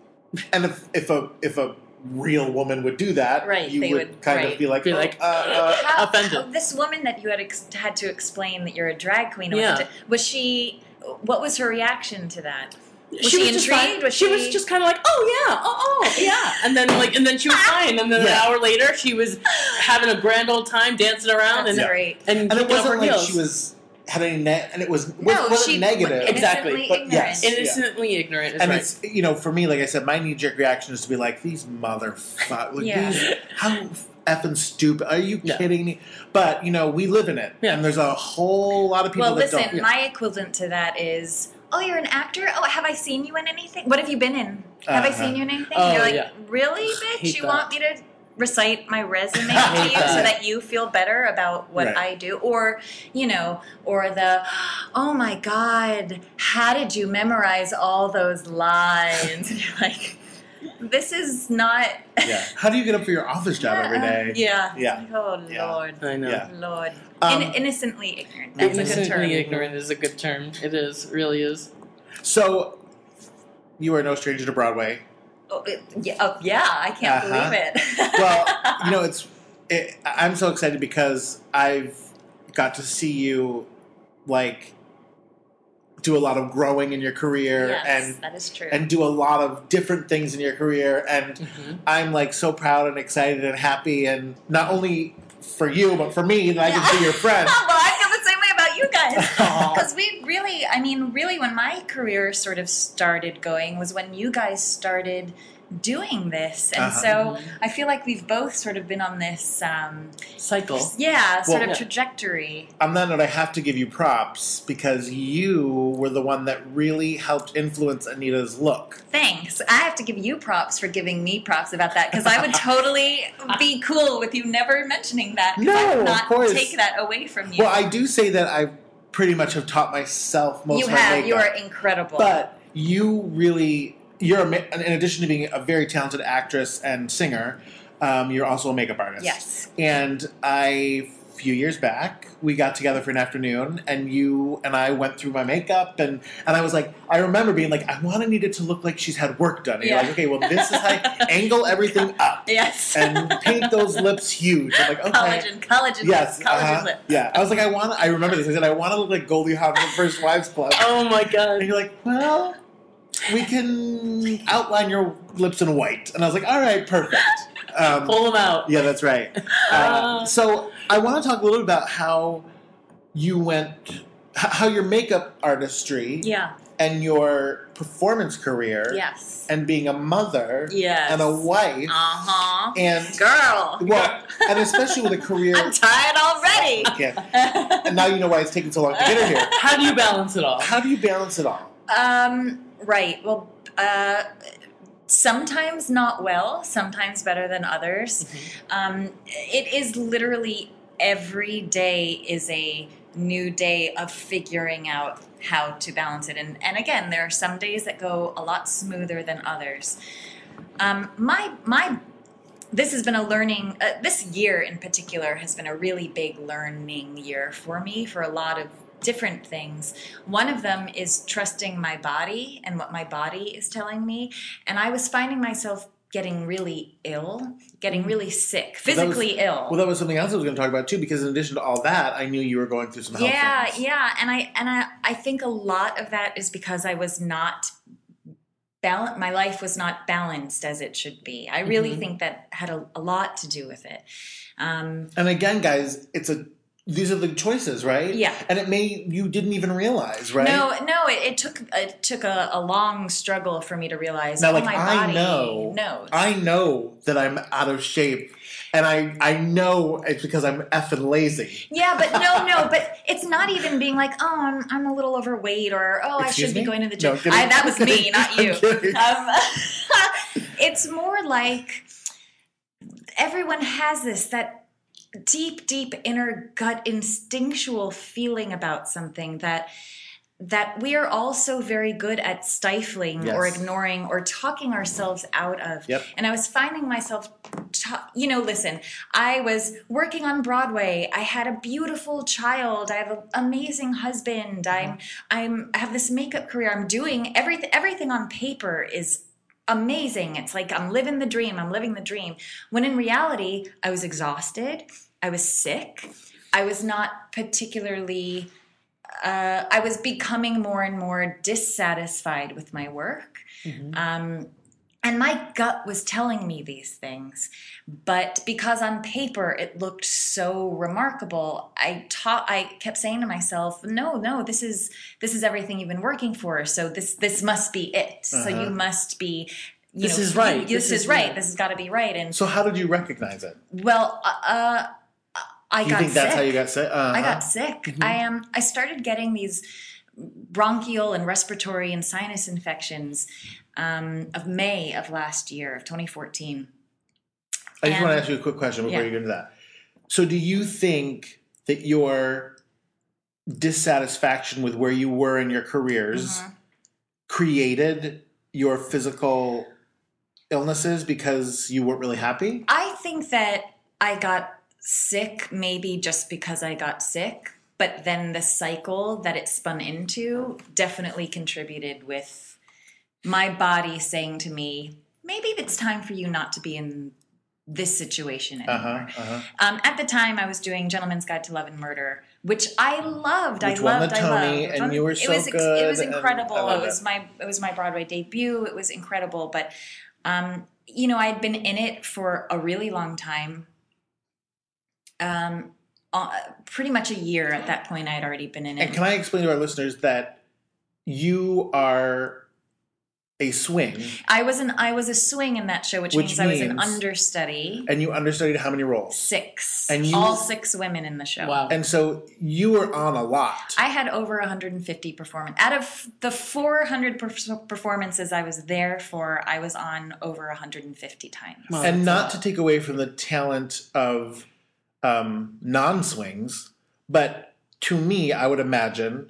S1: And if, if a if a real woman would do that,
S4: Right,
S1: you
S4: they
S1: would,
S4: would-
S1: kind
S4: right.
S1: of be like,
S3: Be
S1: oh,
S3: like,
S1: uh, uh,
S4: How,
S3: offended.
S4: how- this woman that you had ex- had to explain that you're a drag queen.
S3: Yeah.
S4: Was, was she? What was her reaction to that? Was
S3: she
S4: she,
S3: was just
S4: intrigued?
S3: fine.
S4: Was
S3: she,
S4: she,
S3: was just kind of like, oh yeah, oh oh yeah, and then like, and then she was fine. And then
S1: Yeah.
S3: an hour later, she was having a grand old time dancing around
S4: That's
S3: and
S4: great.
S3: and,
S1: and it
S3: kicking up her
S1: wasn't like
S3: heels.
S1: she was had any ne- and it was
S4: No,
S1: wasn't
S4: she
S1: negative.
S3: Exactly.
S4: innocently
S1: But
S4: ignorant.
S1: yes.
S3: innocently ignorant. Is
S1: And
S3: right.
S1: it's, you know, for me, like I said, my knee jerk reaction is to be like, these motherfuckers, like,
S4: Yeah.
S1: these, how effing stupid, are you
S3: Yeah.
S1: kidding me? But, you know, we live in it,
S3: Yeah.
S1: and there's a whole lot of people
S4: Well,
S1: that
S4: listen,
S1: don't.
S4: my equivalent to that is, oh, you're an actor? Oh, have I seen you in anything? What have you been in? Have I
S1: Uh-huh.
S4: seen you in anything?
S3: Oh,
S4: you're like,
S3: yeah.
S4: really,
S3: hate
S4: bitch? You
S3: that.
S4: want me to recite my resume to
S3: hate
S4: you so
S3: that.
S4: that you feel better about what
S1: Right.
S4: I do? Or, you know, or the, oh my God, how did you memorize all those lines? And you're like, this is not...
S1: Yeah. How do you get up for your office job every day?
S4: Yeah.
S1: Yeah.
S4: Oh,
S1: Yeah.
S4: Lord.
S3: I know.
S1: Yeah.
S4: Lord.
S1: Um,
S4: In- innocently ignorant. That's a good term.
S3: Innocently ignorant is a good term. It is, really is.
S1: So, you are no stranger to Broadway.
S4: Oh, it- yeah, oh, yeah, I can't
S1: Uh-huh.
S4: believe it.
S1: Well, you know, it's. It, I'm so excited because I've got to see you, like, do a lot of growing in your career
S4: yes,
S1: and
S4: that is true.
S1: and do a lot of different things in your career, and
S3: Mhm.
S1: I'm like so proud and excited and happy, and not only for you but for me that I can see your friend.
S4: well, I feel the same way about you guys.
S1: Aw.
S4: Because we really, I mean, really, when my career sort of started going was when you guys started doing this. And
S1: Uh-huh.
S4: so I feel like we've both sort of been on this, um,
S3: Cycle.
S4: yeah, sort
S1: Well,
S4: of
S3: yeah.
S4: trajectory.
S1: On that note, I have to give you props because you were the one that really helped influence Anita's look.
S4: Thanks. I have to give you props for giving me props about that because I would totally be cool with you never mentioning that. 'cause I
S1: No,
S4: would
S1: of
S4: not
S1: course.
S4: take that away from you.
S1: Well, I do say that I pretty much have taught myself most
S4: you
S1: of my
S4: have.
S1: makeup.
S4: You are incredible.
S1: But you really, you're a, ma- in addition to being a very talented actress and singer, um, you're also a makeup artist.
S4: Yes.
S1: And I, a few years back, we got together for an afternoon, and you and I went through my makeup, and, and I was like, I remember being like, I want Anita to look like she's had work done. And
S4: Yeah.
S1: you're like, okay, well, this is how you angle everything up
S4: Yes.
S1: and paint those lips huge. I'm like, okay.
S4: Collagen, collagen
S1: Yes,
S4: lips, collagen
S1: uh-huh.
S4: lips.
S1: Yeah. I was like, I want. I remember this. I said, I want to look like Goldie Hawn from First Wives Club.
S3: Oh my
S1: And
S3: god.
S1: you're like, well, we can outline your lips in white. And I was like, all right, perfect. Um,
S3: Pull them out.
S1: yeah, that's right. Uh, so I want to talk a little bit about how you went, h- how your makeup artistry
S4: Yeah.
S1: and your performance career
S4: Yes.
S1: and being a mother
S4: Yes.
S1: and a wife
S4: Uh huh.
S1: and,
S4: Girl.
S1: well, and especially with a career.
S4: I'm tired already.
S1: Yeah. And now you know why it's taking so long to get her here.
S3: How do you balance it all?
S1: How do you balance it all?
S4: um. Right. Well. Uh. Sometimes not well. Sometimes better than others. Um. It is literally every day is a new day of figuring out how to balance it. And and again, there are some days that go a lot smoother than others. Um. My my. This has been a learning, uh, this year in particular has been a really big learning year for me for a lot of different things. One of them is trusting my body and what my body is telling me. And I was finding myself getting really ill, getting really sick, physically
S1: Well, that was-
S4: ill.
S1: Well, that was something else I was going to talk about too, because in addition to all that, I knew you were going through some health
S4: yeah,
S1: things.
S4: yeah. And I, and I, I think a lot of that is because I was not Bal- my life was not balanced as it should be. I really
S1: Mm-hmm.
S4: think that had a, a lot to do with it. Um,
S1: And again, guys, it's a these are the choices, right?
S4: Yeah.
S1: And it may you didn't even realize, right?
S4: No, no, it, it took it took a, a long struggle for me to realize.
S1: Now,
S4: oh,
S1: like
S4: my
S1: I
S4: body
S1: know,
S4: knows.
S1: I know that I'm out of shape, and I I know it's because I'm effing lazy.
S4: yeah, but no, no, but it's not even being like, oh, I'm, I'm a little overweight, or oh, I
S1: Excuse
S4: should
S1: me?
S4: be going to the
S1: No,
S4: gym.
S1: kidding.
S4: I, that was me, not
S1: I'm
S4: you.
S1: kidding.
S4: Um, it's more like everyone has this that deep, deep inner gut instinctual feeling about something that that we are all so very good at stifling or
S1: Yes.
S4: ignoring or talking ourselves out of.
S1: Yep.
S4: And I was finding myself, ta- you know, listen, I was working on Broadway. I had a beautiful child. I have an amazing husband. I'm, I'm, I have this makeup career. I'm doing everything. Everything on paper is amazing. It's like I'm living the dream. I'm living the dream. When in reality, I was exhausted. I was sick. I was not particularly. Uh, I was becoming more and more dissatisfied with my work.
S3: Mm-hmm.
S4: Um, and my gut was telling me these things. But because on paper it looked so remarkable, I taught, I kept saying to myself, no, no, this is this is everything you've been working for. So this this must be it. So you must be, you
S3: This
S4: know,
S3: is right.
S4: This,
S3: This
S4: is,
S3: is
S4: right.
S3: right.
S4: This has got to be right. And
S1: So how did you recognize it?
S4: well, uh, I
S1: You
S4: got
S1: think that's
S4: sick.
S1: how you got sick? Uh-huh.
S4: I got sick. I am. I started getting these bronchial and respiratory and sinus infections um, of May of last year, of twenty fourteen.
S1: I just
S4: And-
S1: want to ask you a quick question before
S4: Yeah.
S1: you get into that. So do you think that your dissatisfaction with where you were in your careers
S4: Mm-hmm.
S1: created your physical illnesses because you weren't really happy?
S4: I think that I got sick maybe just because I got sick, but then the cycle that it spun into definitely contributed with my body saying to me, maybe it's time for you not to be in this situation anymore.
S1: Uh-huh, uh-huh.
S4: Um, at the time, I was doing Gentleman's Guide to Love and Murder, which I loved.
S1: Which
S4: I
S1: won
S4: loved.
S1: the
S4: I
S1: Tony,
S4: loved. Which
S1: and
S4: won-
S1: you were
S4: it
S1: so
S4: was, ex- It
S1: good,
S4: was
S1: and
S4: incredible.
S1: I love
S4: It was
S1: it.
S4: my it was my Broadway debut. It was incredible. But um, you know, I had been in it for a really long time. Um, uh, pretty much a year at that point. I had already been in it.
S1: And can I explain to our listeners that you are a swing
S4: I was an I was a swing in that show, which,
S1: Which
S4: means, I was an
S1: means-
S4: understudy.
S1: and you understudied how many roles?
S4: Six,
S1: And you-
S4: all six women in the show.
S3: Wow.
S1: And so you were on a lot.
S4: I had over one hundred fifty performance. Out of the four hundred per- performances I was there for, I was on over one hundred fifty times.
S3: Wow.
S1: and
S3: that's a
S1: not
S3: lot.
S1: to take away from the talent of um, non-swings, but to me, I would imagine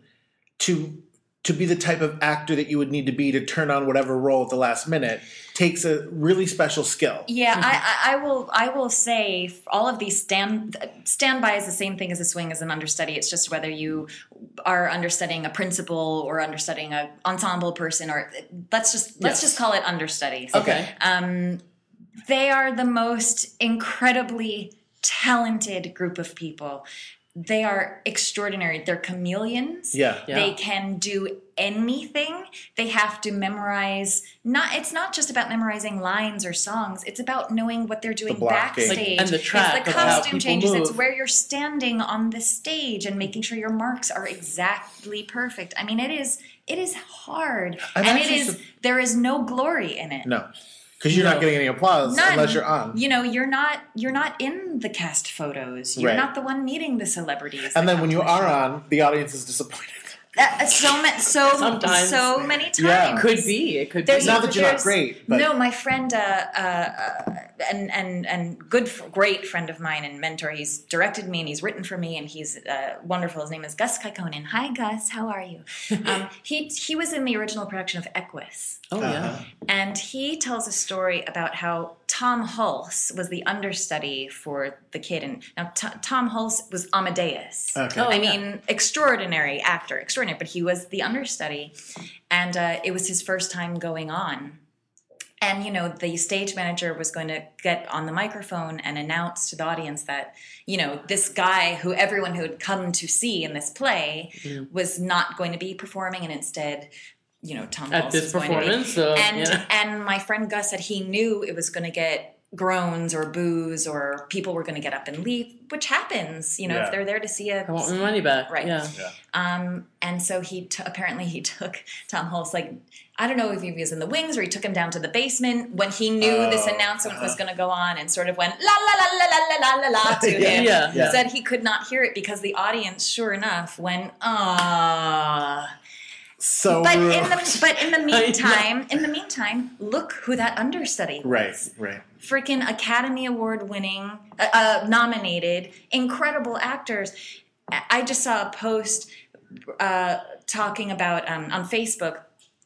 S1: to to be the type of actor that you would need to be to turn on whatever role at the last minute takes a really special skill.
S4: Yeah, I, I, I will. I will say all of these stand standby is the same thing as a swing as an understudy. It's just whether you are understudying a principal or understudying a ensemble person, or let's just let's
S3: Yes.
S4: just call it understudies.
S3: Okay.
S4: Um, they are the most incredibly talented group of people. They are extraordinary. They're chameleons.
S1: Yeah.
S3: Yeah.
S4: They can do anything. They have to memorize. Not. It's not just about memorizing lines or songs. It's about knowing what they're doing
S1: blocking.
S4: backstage.
S3: Like, and the track
S4: It's the
S3: of how
S4: costume
S3: people
S4: changes. It's
S3: move.
S4: where you're standing on the stage and making sure your marks are exactly perfect. I mean, it is. It is hard,
S1: I'm
S4: and it
S1: actually
S4: is.
S1: sup-
S4: There is no glory in it.
S1: No. Because you're
S3: No.
S1: not getting any applause
S4: None.
S1: unless you're on.
S4: You know, you're not you're not in the cast photos. You're
S1: Right.
S4: not the one meeting the celebrities.
S1: And
S4: that
S1: then
S4: come
S1: when
S4: to
S1: you
S4: the
S1: are
S4: show.
S1: on, the audience is disappointed.
S4: Uh, so ma- so
S3: Sometimes.
S4: so many times.
S1: Yeah.
S3: Could be. It could
S4: There's
S3: be.
S1: Not that you're not
S4: there's-
S1: great, but-
S4: no, my friend, uh, uh, uh, and and and good, f- great friend of mine and mentor. He's directed me and he's written for me, and he's uh, wonderful. His name is Gus Kaikonen. Hi, Gus. How are you? um, he he was in the original production of Equus.
S3: Oh,
S1: Uh-huh.
S3: yeah.
S4: And he tells a story about how Tom Hulse was the understudy for the kid. And now T- Tom Hulse was Amadeus.
S1: Okay.
S3: Oh,
S4: I
S3: yeah.
S4: mean, extraordinary actor, extraordinary. But he was the understudy. And uh, it was his first time going on. And, you know, the stage manager was going to get on the microphone and announce to the audience that, you know, this guy who everyone who had come to see in this play
S3: Mm.
S4: was not going to be performing, and instead, you know, Tom
S3: At
S4: Hulse
S3: this
S4: was going to be.
S3: performance, so,
S4: and
S3: yeah.
S4: and my friend Gus said he knew it was going to get groans or boos or people were going to get up and leave, which happens, you know,
S1: Yeah.
S4: if they're there to see a
S3: I want my money back.
S4: Right.
S3: Yeah.
S4: um, and so he t- apparently he took Tom Hulse, like, I don't know if he was in the wings or he took him down to the basement when he knew
S1: Oh,
S4: this announcement was
S1: uh-huh.
S4: going to go on, and sort of went la la la la la la la la to
S1: Yeah,
S4: him.
S3: yeah,
S1: yeah.
S4: Said he could not hear it because the audience, sure enough, went ah.
S1: So
S4: But
S1: rude.
S4: in the but in the
S3: know.
S4: meantime, in the meantime, look who that understudy was.
S1: Right, right.
S4: Freaking Academy Award winning, uh, uh, nominated, incredible actors. I I just saw a post uh, talking about um, on Facebook.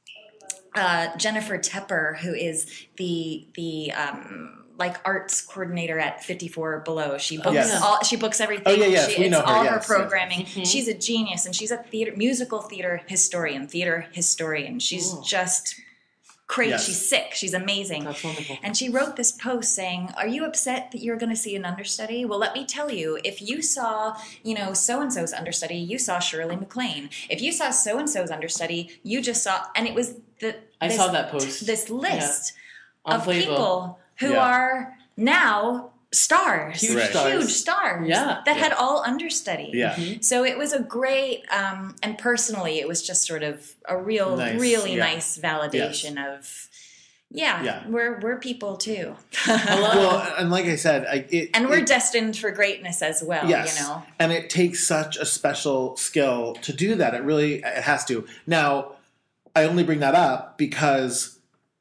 S4: Uh, Jennifer Tepper, who is the the um, like arts coordinator at fifty-four Below. She books
S1: Yes.
S4: all. She books everything.
S1: Oh, yeah, yes,
S4: she,
S1: we
S4: it's
S1: know her,
S4: all
S1: yes,
S4: her
S1: yes.
S4: programming. She's a genius, and she's a theater musical theater historian, theater historian. She's just crazy.
S1: Yes.
S4: She's sick. She's amazing.
S3: That's wonderful.
S4: And she wrote this post saying, "Are you upset that you're going to see an understudy? Well, let me tell you, if you saw, you know, so-and-so's understudy, you saw Shirley MacLaine. If you saw so-and-so's understudy, you just saw," and it was the
S3: I
S4: this,
S3: saw that post.
S4: this list
S3: On
S4: of
S3: Playbill.
S4: people who
S1: Yeah.
S4: are now stars,
S3: Huge
S1: Right.
S3: stars.
S4: huge stars
S3: Yeah.
S4: that
S1: Yeah.
S4: had all understudy.
S1: Yeah.
S4: So it was a great, um, and personally, it was just sort of a real,
S1: Nice,
S4: really
S1: yeah.
S4: nice validation of, yeah,
S1: Yeah.
S4: we're we're people too,
S1: Well, and like I said, I, it,
S4: and we're
S1: it,
S4: destined for greatness as well.
S1: yes,
S4: You know,
S1: and it takes such a special skill to do that. It really it has to. Now, I only bring that up because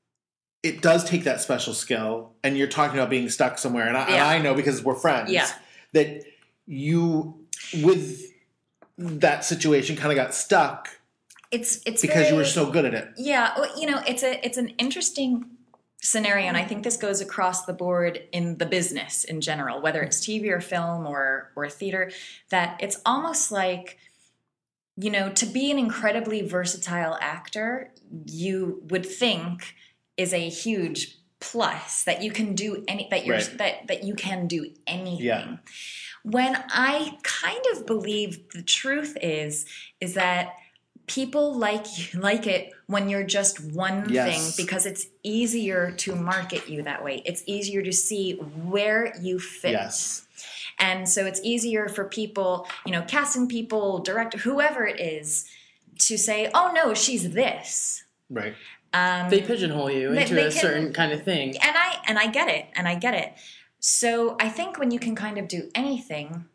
S1: it does take that special skill, and you're talking about being stuck somewhere, and I, and
S4: Yeah.
S1: I know because we're friends
S4: Yeah.
S1: that you, with that situation, kind of got stuck
S4: it's it's
S1: because you
S4: very-
S1: were so good at it.
S4: Yeah, well, you know, it's a it's an interesting scenario, and I think this goes across the board in the business in general, whether it's T V or film or or theater, that it's almost like, you know, to be an incredibly versatile actor, you would think is a huge plus, that you can do any that you're
S1: Right.
S4: that that you can do anything.
S1: Yeah.
S4: When I kind of believe the truth is is that people like like it when you're just one
S1: Yes.
S4: thing, because it's easier to market you that way. It's easier to see where you fit.
S1: Yes.
S4: And so it's easier for people, you know, casting people, director, whoever it is, to say, "Oh no, she's this."
S1: Right.
S3: They pigeonhole you
S4: They-
S3: into
S4: they
S3: a
S4: can-
S3: certain kind of thing.
S4: And I and I get it, and I get it. So I think when you can kind of do anything,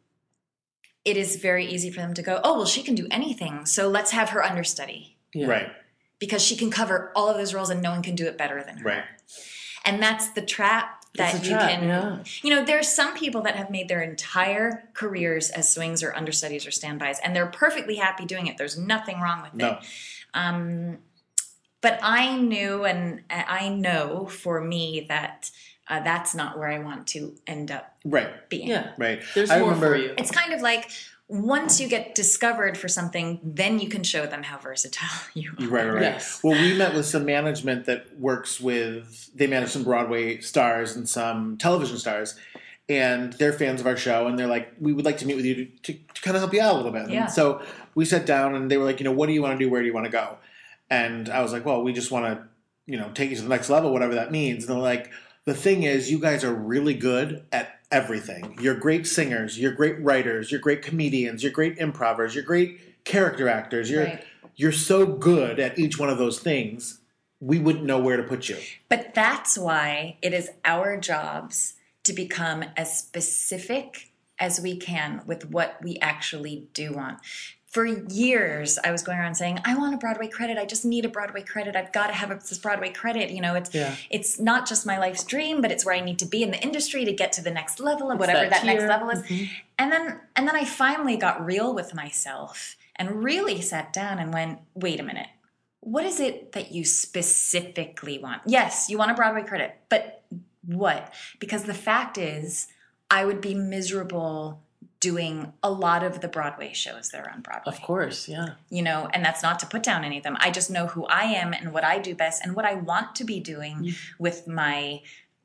S4: it is very easy for them to go, "Oh, well, she can do anything, so let's have her understudy."
S3: Yeah.
S1: Right.
S4: Because she can cover all of those roles and no one can do it better than her.
S1: Right.
S4: And that's the trap that
S3: It's a
S4: you
S3: trap,
S4: can,
S3: yeah.
S4: you know, there's some people that have made their entire careers as swings or understudies or standbys, and they're perfectly happy doing it. There's nothing wrong with
S1: No.
S4: it. Um, but I knew, and I know for me that uh, that's not where I want to end up
S1: Right.
S4: being.
S3: Yeah.
S1: Right.
S3: There's
S1: I
S3: more
S1: remember,
S3: for you.
S4: It's kind of like once you get discovered for something, then you can show them how versatile you are.
S1: Right, right, right.
S3: Yes.
S1: Well, we met with some management that works with, they manage some Broadway stars and some television stars, and they're fans of our show, and they're like, we would like to meet with you to, to, to kind of help you out a little bit.
S4: Yeah.
S1: And so we sat down, and they were like, you know, what do you want to do? Where do you want to go? And I was like, well, we just want to, you know, take you to the next level, whatever that means. And they're like, the thing is, you guys are really good at everything. You're great singers, you're great writers, you're great comedians, you're great improvers, you're great character actors. You're
S4: Right.
S1: you're so good at each one of those things. We wouldn't know where to put you.
S4: But that's why it is our jobs to become as specific as we can with what we actually do want. For years, I was going around saying, "I want a Broadway credit. I just need a Broadway credit. I've got to have a, this Broadway credit." You know, it's
S3: Yeah.
S4: it's not just my life's dream, but it's where I need to be in the industry to get to the next level, and whatever
S3: that
S4: that, next
S3: tier.
S4: level is. And then and then I finally got real with myself and really sat down and went, "Wait a minute. What is it that you specifically want? Yes, you want a Broadway credit, but what?" Because the fact is, I would be miserable doing a lot of the Broadway shows that are on Broadway.
S3: Of course, yeah.
S4: You know, and that's not to put down any of them. I just know who I am and what I do best and what I want to be doing with my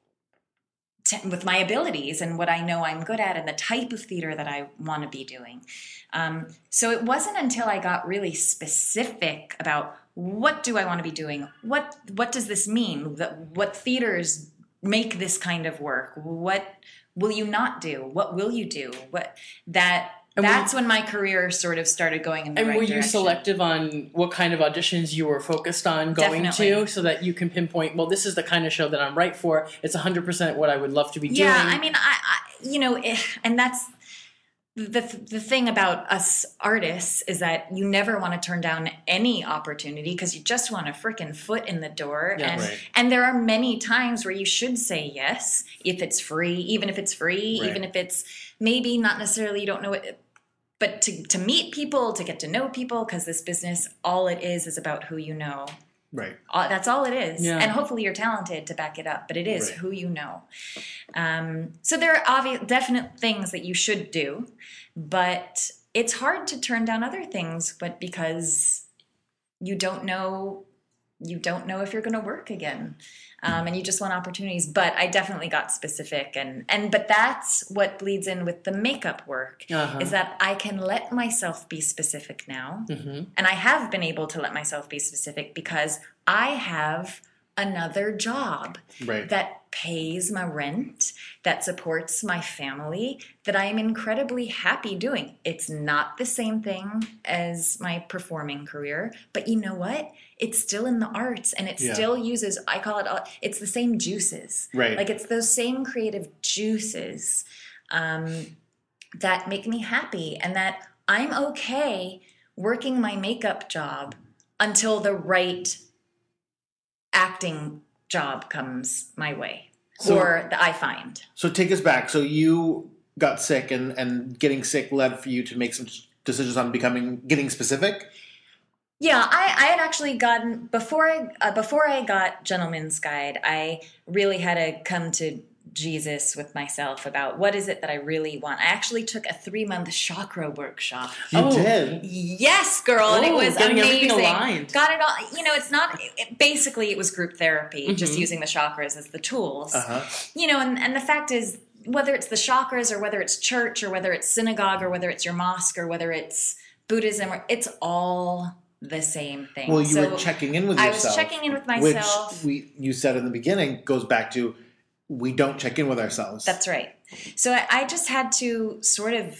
S4: t- with my abilities and what I know I'm good at and the type of theater that I want to be doing. Um, so it wasn't until I got really specific about what do I want to be doing? What what does this mean? That what theaters make this kind of work? What will you not do? What will you do? What that
S3: And were
S4: that's
S3: you-
S4: when my career sort of started going in the
S3: And
S4: right
S3: were you
S4: direction.
S3: selective on what kind of auditions you were focused on going
S4: Definitely.
S3: to so that you can pinpoint, well, this is the kind of show that I'm right for. It's one hundred percent what I would love to be
S4: Yeah,
S3: doing.
S4: I mean, I, I you know, eh, and that's the the thing about us artists is that you never want to turn down any opportunity because you just want a freaking foot in the door.
S3: Yeah.
S4: and
S1: Right.
S4: and there are many times where you should say yes if it's free, even if it's free,
S1: Right.
S4: even if it's maybe not necessarily you don't know it. but to, to meet people, to get to know people, because this business, all it is is about who you know.
S1: Right.
S4: All, that's all it is.
S3: Yeah.
S4: And hopefully you're talented to back it up, but it is
S1: Right.
S4: who you know. Um, so there are obvious, definite things that you should do, but it's hard to turn down other things, but because you don't know, you don't know if you're going to work again. Um, and you just want opportunities. But I definitely got specific. And, and but that's what bleeds in with the makeup work,
S3: Uh-huh.
S4: is that I can let myself be specific now.
S3: Mhm.
S4: And I have been able to let myself be specific because I have another job
S1: Right.
S4: that pays my rent, that supports my family, that I am incredibly happy doing. It's not the same thing as my performing career, but you know what? It's still in the arts, and it
S1: Yeah.
S4: still uses, I call it, it's the same juices.
S1: Right.
S4: Like it's those same creative juices um, that make me happy, and that I'm okay working my makeup job until the right acting job comes my way,
S1: So-
S4: or that I find.
S1: So take us back. So you got sick, and, and getting sick led for you to make some decisions on becoming getting specific.
S4: Yeah, I, I had actually gotten before I uh, before I got Gentleman's Guide, I really had to come to Jesus with myself about what is it that I really want. I actually took a three month chakra workshop.
S1: You
S3: Oh.
S1: did.
S4: Yes, girl, and it
S3: Oh,
S4: was
S3: getting everything
S4: amazing.
S3: aligned.
S4: Got it all. You know, it's not. It, basically, it was group therapy, just
S3: Mhm.
S4: using the chakras as the tools.
S1: Uh-huh.
S4: You know, and, and the fact is, whether it's the chakras or whether it's church or whether it's synagogue or whether it's your mosque or whether it's Buddhism, it's all the same thing.
S1: Well, you
S4: So
S1: were checking in with
S4: I
S1: yourself.
S4: was checking in with myself.
S1: Which we you said in the beginning goes back to we don't check in with ourselves.
S4: That's right. So I, I just had to sort of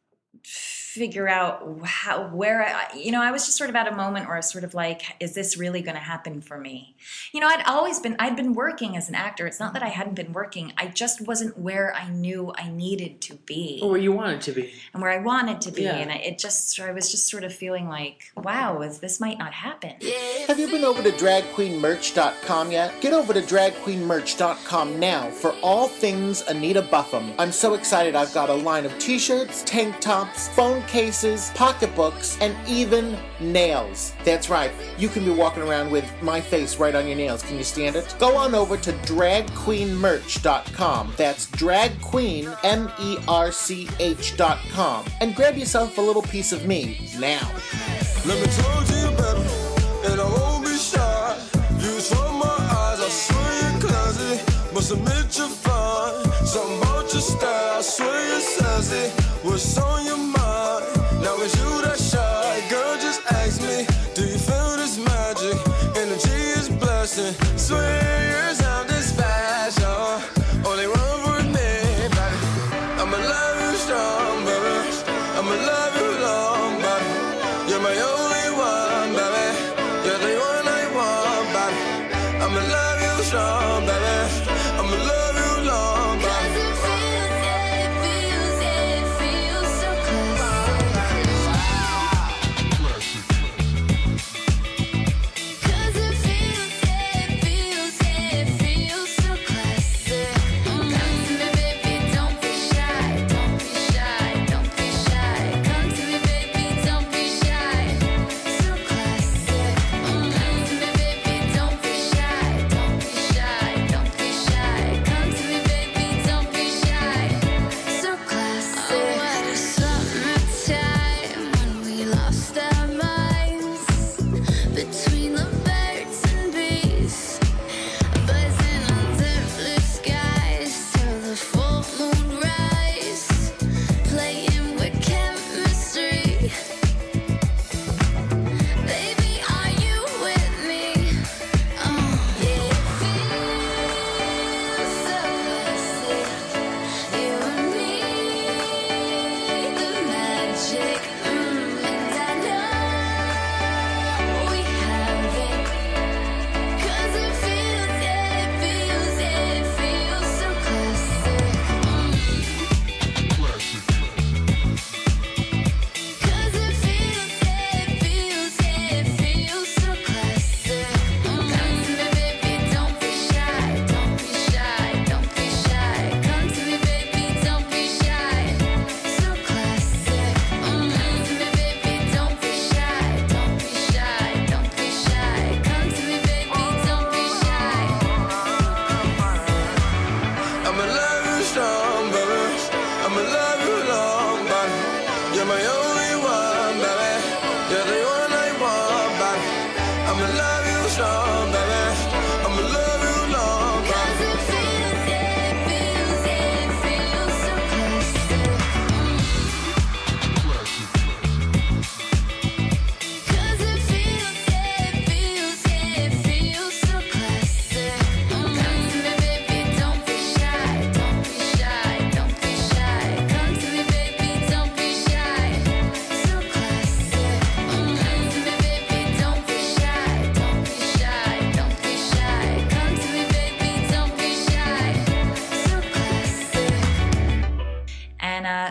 S4: figure out how, where, I, you know, I was just sort of at a moment where I was sort of like, is this really going to happen for me? You know, I'd always been, I'd been working as an actor. It's not that I hadn't been working. I just wasn't where I knew I needed to be
S3: Or where you wanted to be.
S4: and where I wanted to be.
S3: Yeah.
S4: And I, it just, I was just sort of feeling like, wow, is, this might not happen.
S1: Have you been over to drag queen merch dot com yet? Get over to drag queen merch dot com now for all things Anita Buffum. I'm so excited. I've got a line of t-shirts, tank tops, phone cases, pocketbooks, and even nails. That's right. You can be walking around with my face right on your nails. Can you stand it? Go on over to drag queen merch dot com. That's drag queen, M E R C H dot com. And grab yourself a little piece of me now.
S7: Let me talk to you better, and I won't be shy. Views from my eyes, I swear you're classy. Must admit you're fine. Something about your style, I swear you're sassy. What's on your mind? Now it's you that shy. Girl, just ask me, do you feel this magic? Energy is blessing. Swear yours out this fashion. Only run for me, baby. I'ma love you strong, baby. I'ma love you long, baby. You're my only one, baby. You're the one I want, baby. I'ma love you strong, baby. I'ma love you long, baby.
S2: Cause it feels, it feels, it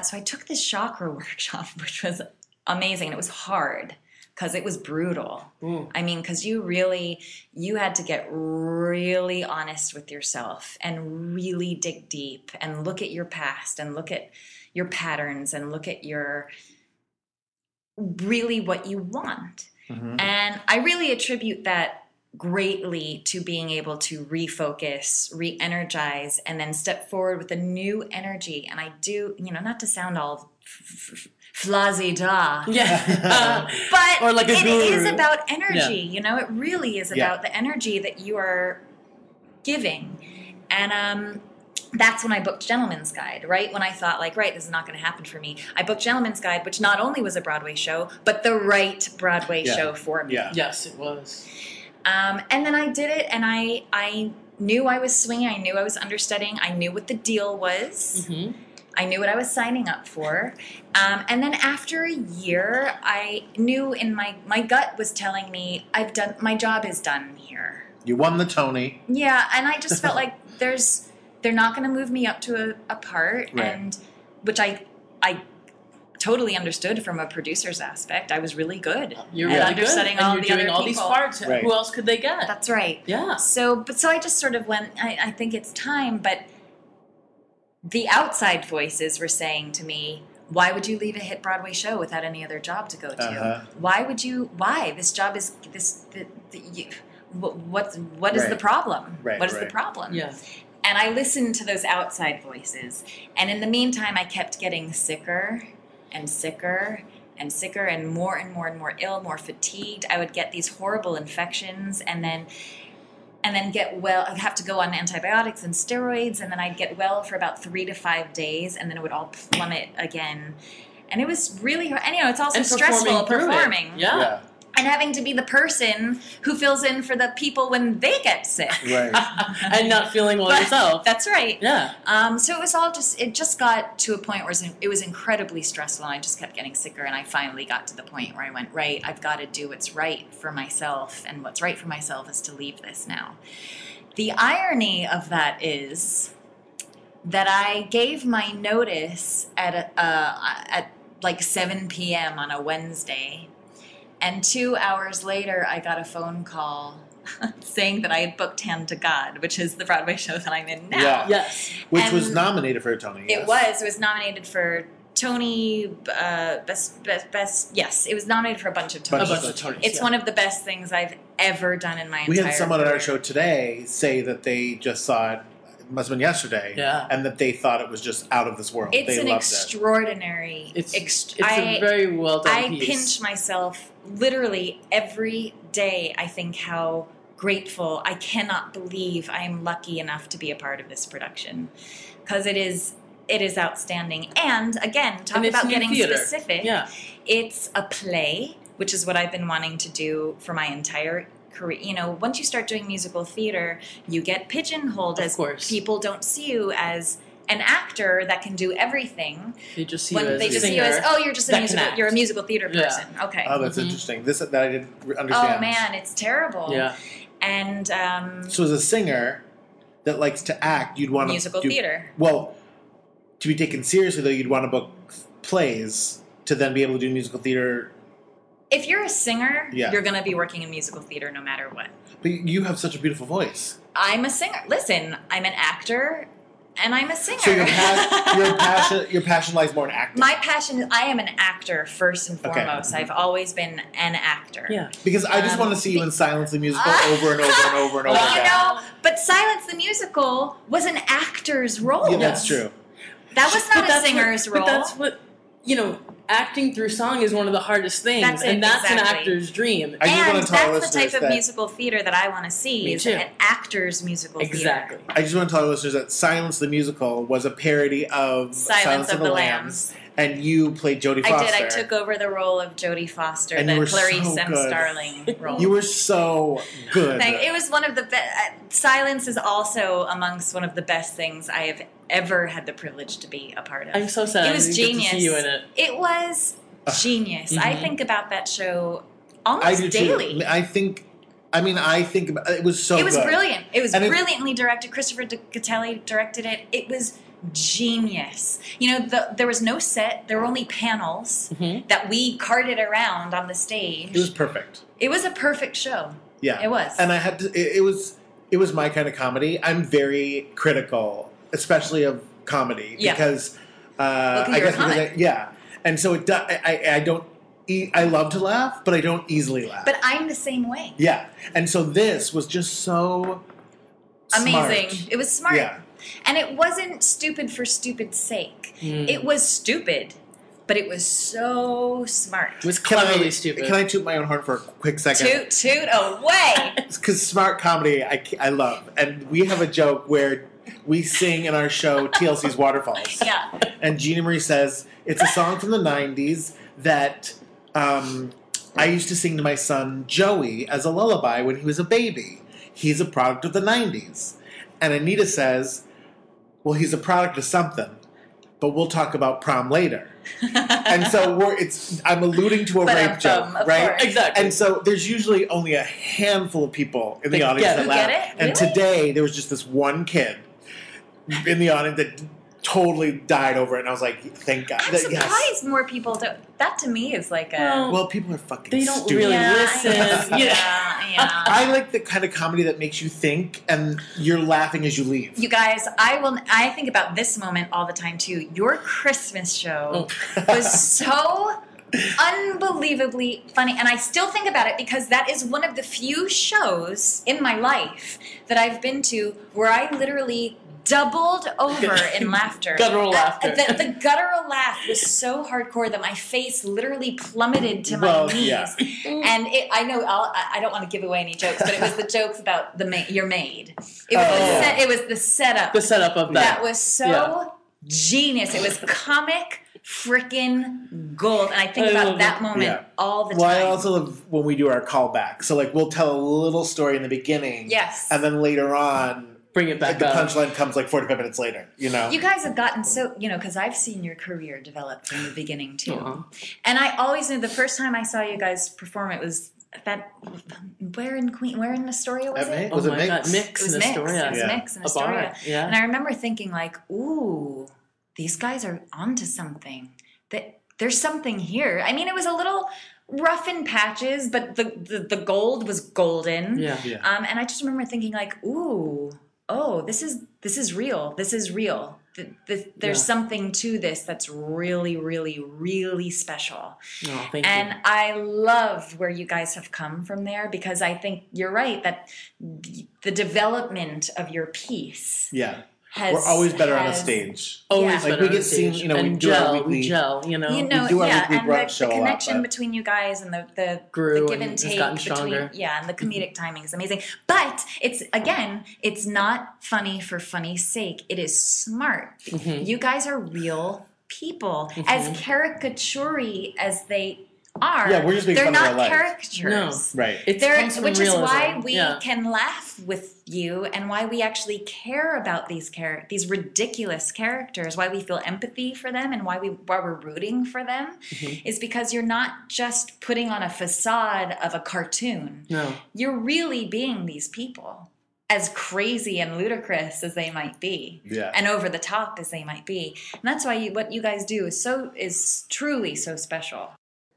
S4: that. So I took this chakra workshop, which was amazing. And it was hard because it was brutal.
S3: Mm.
S4: I mean, because you really, you had to get really honest with yourself and really dig deep and look at your past and look at your patterns and look at your, really what you want.
S1: Mm-hmm.
S4: And I really attribute that greatly to being able to refocus, re-energize, and then step forward with a new energy. And I do, you know, not to sound all f- f- flazzy-da,
S3: Yeah.
S4: but
S3: Or like a
S4: it
S3: guru.
S4: is about energy.
S3: Yeah.
S4: You know, it really is
S1: Yeah.
S4: about the energy that you are giving. And um, that's when I booked Gentleman's Guide, right? When I thought, like, right, this is not going to happen for me. I booked Gentleman's Guide, which not only was a Broadway show, but the right Broadway
S1: Yeah.
S4: show for me.
S1: Yeah.
S3: Yes, it was.
S4: Um, and then I did it, and I I knew I was swinging. I knew I was understudying. I knew what the deal was.
S3: Hmm.
S4: I knew what I was signing up for. Um, and then after a year, I knew in my my gut was telling me I've done my job is done here.
S1: You won the Tony.
S4: Yeah, and I just felt like there's they're not going to move me up to a, a part,
S1: Right.
S4: and which I I totally understood from a producer's aspect. I was really good
S3: You're
S4: at
S3: really
S4: understudying
S3: good.
S4: all
S3: and
S4: the
S3: you're doing
S4: other
S3: all
S4: people.
S3: these parts.
S1: Right.
S3: Who else could they get?
S4: That's right.
S3: yeah.
S4: So, but so I just sort of went, I, I think it's time, but the outside voices were saying to me, why would you leave a hit Broadway show without any other job to go to?
S1: Uh-huh.
S4: Why would you, why? This job is, this, the, the, you, what, what's, what is
S1: Right.
S4: the problem?
S1: Right,
S4: What is
S1: right.
S4: the problem?
S3: Yeah.
S4: And I listened to those outside voices. And in the meantime, I kept getting sicker and sicker and sicker and more and more and more ill, more fatigued. I would get these horrible infections and then and then get well. I'd have to go on antibiotics and steroids, and then I'd get well for about three to five days, and then it would all plummet again. And it was really hard. And, you know, it's also
S3: And
S4: stressful
S3: performing through it.
S4: performing.
S3: Yeah.
S1: Yeah.
S4: And having to be the person who fills in for the people when they get sick.
S1: Right.
S3: And not feeling well
S4: But-
S3: yourself.
S4: That's right.
S3: Yeah.
S4: Um, so it was all just, it just got to a point where it was, it was incredibly stressful, and I just kept getting sicker, and I finally got to the point where I went, right, I've got to do what's right for myself, and what's right for myself is to leave this now. The irony of that is that I gave my notice at, a, uh, at like seven p.m. on a Wednesday, and two hours later I got a phone call saying that I had booked Hand to God, which is the Broadway show that I'm in now.
S1: Yeah.
S3: Yes.
S1: Which was
S4: And
S1: nominated for a Tony. yes.
S4: It was. It was nominated for Tony, uh, best, best, best. Yes, it was nominated for a bunch of
S1: Bunch
S3: A
S4: Tonys.
S1: of
S3: bunch of
S1: such-
S3: Tonys.
S4: It's
S3: yeah.
S4: one of the best things I've ever done in my
S1: We
S4: entire
S1: had someone on our
S4: career.
S1: show today say that they just saw it, it must have been yesterday,
S3: Yeah.
S1: and that they thought it was just out of this world.
S4: It's
S1: they
S4: an
S1: loved
S4: extraordinary.
S3: It's,
S4: ext-
S3: it's
S4: I,
S3: a very well done
S4: I
S3: piece.
S4: pinch myself literally every day. I think how grateful. I cannot believe I am lucky enough to be a part of this production, because it is it is outstanding. And again, talk
S3: And it's
S4: about
S3: new
S4: getting
S3: theater.
S4: specific.
S3: Yeah.
S4: It's a play, which is what I've been wanting to do for my entire career. You know, once you start doing musical theater, you get pigeonholed
S3: Of
S4: as
S3: course.
S4: people don't see you as an actor that can do everything.
S3: They just see
S4: When
S3: you as
S4: they
S3: a
S4: just see
S3: singer.
S4: you as, oh, you're just a
S3: that can
S4: musical,
S3: act.
S4: you're a musical theater
S3: Yeah.
S4: person. Okay.
S1: that. Oh, that's
S3: Mhm.
S1: interesting. This that I didn't re- understand.
S4: Oh man, it's terrible.
S3: Yeah.
S4: And um,
S1: So as a singer that likes to act, you'd want to
S4: musical
S1: do,
S4: theater.
S1: Well, to be taken seriously though, you'd want to book plays to then be able to do musical theater.
S4: If you're a singer,
S1: Yeah.
S4: you're going to be working in musical theater no matter what.
S1: But you have such a beautiful voice.
S4: I'm a singer. Listen, I'm an actor, and I'm a singer.
S1: So your, pa- your passion, your passion lies more in acting.
S4: My passion, I am an actor first and
S1: Okay.
S4: foremost. I've always been an actor.
S3: Yeah.
S1: because I just
S4: um,
S1: want to see you in Silence the Musical
S4: Ah.
S1: over and over and over and over
S4: Well, you
S1: again.
S4: know, but Silence the Musical was an actor's role.
S1: Yeah, that's true.
S4: That was
S3: But
S4: not a
S3: that's
S4: singer's
S3: what,
S4: role.
S3: But that's what, you know, acting through song is one of the hardest things.
S4: That's it,
S3: and that's an
S4: exactly.
S3: actor's dream.
S1: I just
S4: and
S1: want to tell our
S4: that's the
S1: listeners
S4: type of
S1: that
S4: musical theater that I want to see.
S3: Me
S4: is
S3: too.
S4: an actor's musical
S3: Exactly.
S4: theater.
S1: I just want to tell our listeners that Silence the Musical was a parody of
S4: Silence of the Lambs.
S1: and you played Jodie Foster.
S4: I did. I took over the role of Jodie Foster,
S1: And you
S4: the
S1: were
S4: Clarice
S1: so
S4: M.
S1: good.
S4: Starling role.
S1: You were so good.
S4: Thank- it was one of the best. Silence is also amongst one of the best things I have ever had the privilege to be a part of.
S3: I'm so sad
S4: It
S3: I
S4: was
S3: didn't get to
S4: genius.
S3: see you in it.
S4: It was genius. I
S3: Mhm.
S4: think about that show
S1: I
S4: almost
S1: do
S4: daily.
S1: too. I think I mean, I think about, it was so
S4: It was
S1: good.
S4: brilliant. It was
S1: And it-
S4: brilliantly directed. Christopher Gattelli directed it. It was genius. You know, the, there was no set. There were only panels that we carted around on the stage.
S1: It was perfect.
S4: It was a perfect show.
S1: Yeah,
S4: It was.
S1: and I had to. It, it was. It was my kind of comedy. I'm very critical, especially of comedy,
S4: Yeah.
S1: because uh,
S4: Well, 'cause
S1: I
S4: you're a
S1: guess because I,
S4: comic.
S1: yeah, and so it. do- I, I, I don't. E- I love to laugh, but I don't easily laugh.
S4: But I'm the same way.
S1: yeah, and so this was just so
S4: Amazing.
S1: smart.
S4: It was smart.
S1: Yeah.
S4: And it wasn't stupid for stupid's sake. It was stupid, but it was so smart.
S3: It was
S1: Can
S3: cleverly
S1: I,
S3: stupid.
S1: Can I toot my own horn for a quick second?
S4: Toot, toot away.
S1: Because smart comedy, I, ca- I love. And we have a joke where we sing in our show T L C's Waterfalls.
S4: Yeah.
S1: And Gina Marie says, it's a song from the nineties that um, I used to sing to my son Joey as a lullaby when he was a baby. He's a product of the nineties. And Anita says, well, he's a product of something, but we'll talk about prom later. And so we're, it's I'm alluding to a
S4: But,
S1: rape
S4: um,
S1: joke,
S4: um, of
S1: right?
S4: course.
S3: Exactly.
S1: And so there's usually only a handful of people in the
S3: That
S1: audience
S3: get
S1: that
S3: it.
S1: laugh.
S4: Get it?
S1: And
S4: Really?
S1: today there was just this one kid in the audience that totally died over it, and I was like, thank God.
S4: I'm
S1: That-
S4: surprised
S1: yes.
S4: more people don't. That to me is like a.
S3: Well,
S1: Well, people are fucking
S3: They don't
S1: stupid.
S3: really
S4: yeah,
S3: listen.
S4: Yeah,
S3: Yeah.
S4: yeah.
S1: I like the kind of comedy that makes you think and you're laughing as you leave.
S4: You guys, I will. I think about this moment all the time too. Your Christmas show was so unbelievably funny, and I still think about it because that is one of the few shows in my life that I've been to where I literally doubled over in laughter.
S3: Guttural
S4: Uh,
S3: laughter.
S4: The, the guttural laugh was so hardcore that my face literally plummeted to my
S1: Well,
S4: knees.
S1: yeah.
S4: And it, I know I'll, I I don't want to give away any jokes, but it was the jokes about the ma- your maid. It was,
S1: Oh,
S4: the
S1: yeah.
S4: set, it was the setup.
S3: the setup of that.
S4: That was so
S3: Yeah.
S4: genius. It was comic freaking gold. And I think
S3: I
S4: about
S3: love
S4: that
S3: it.
S4: moment
S1: Yeah.
S4: all the
S1: Well, I
S4: time.
S1: also love when we do our callback. So, like, we'll tell a little story in the beginning.
S4: Yes.
S1: And then later on,
S3: Bring it back
S1: like, the
S3: up.
S1: punchline comes like forty-five minutes later, you know?
S4: You guys have gotten so, you know, because I've seen your career develop from the beginning too.
S3: Uh-huh.
S4: And I always knew the first time I saw you guys perform, it was that, where in Queen, where in Astoria was
S1: At
S4: it?
S1: Mix?
S3: Oh
S1: Was it
S3: my
S1: Mix?
S3: God, Mix
S4: It was
S3: in
S4: Mix.
S3: Astoria.
S4: It was
S1: Yeah.
S4: Mix in
S3: A bar,
S4: Astoria.
S3: yeah.
S4: And I remember thinking like, ooh, these guys are onto something. That there's something here. I mean, it was a little rough in patches, but the the, the gold was golden.
S3: Yeah.
S1: Yeah.
S4: Um, and I just remember thinking like, ooh, oh, this is this is real. This is real. Th- th- there's
S3: Yeah.
S4: something to this that's really, really, really special.
S3: Oh, thank
S4: And
S3: you.
S4: I love where you guys have come from there because I think you're right that the development of your piece
S1: Yeah.
S4: has.
S1: We're always better on a
S4: has-
S1: stage.
S3: Always
S4: yeah.
S1: Like,
S3: better
S1: we
S3: on
S1: get
S3: stage.
S1: seen, you know, we
S3: and
S1: do our
S3: gel,
S1: weekly-
S3: we gel, you know.
S4: You know,
S1: do our
S4: yeah,
S1: weekly
S4: and
S1: brunch
S4: the,
S1: show a
S4: the
S1: lot,
S4: connection
S1: but-
S4: between you guys and the the,
S3: Grew
S4: the give
S3: and
S4: and
S3: has
S4: take
S3: gotten
S4: between
S3: stronger.
S4: yeah, and the comedic timing is amazing. But it's again, it's not funny for funny's sake. It is smart.
S3: Mm-hmm.
S4: You guys are real people, as caricature as they are.
S1: Yeah, we're just making
S4: they're
S1: fun of
S4: not
S1: our life.
S4: caricatures.
S1: Right.
S3: It
S4: There,
S3: comes from
S4: which is
S3: realism.
S4: why we
S3: yeah.
S4: can laugh with you, and why we actually care about these char- these ridiculous characters. Why we feel empathy for them, and why we why we're rooting for them,
S3: Mm-hmm.
S4: is because you're not just putting on a facade of a cartoon.
S3: No.
S4: You're really being these people, as crazy and ludicrous as they might be,
S1: Yeah.
S4: and over the top as they might be. And that's why you, what you guys do is so is truly so special.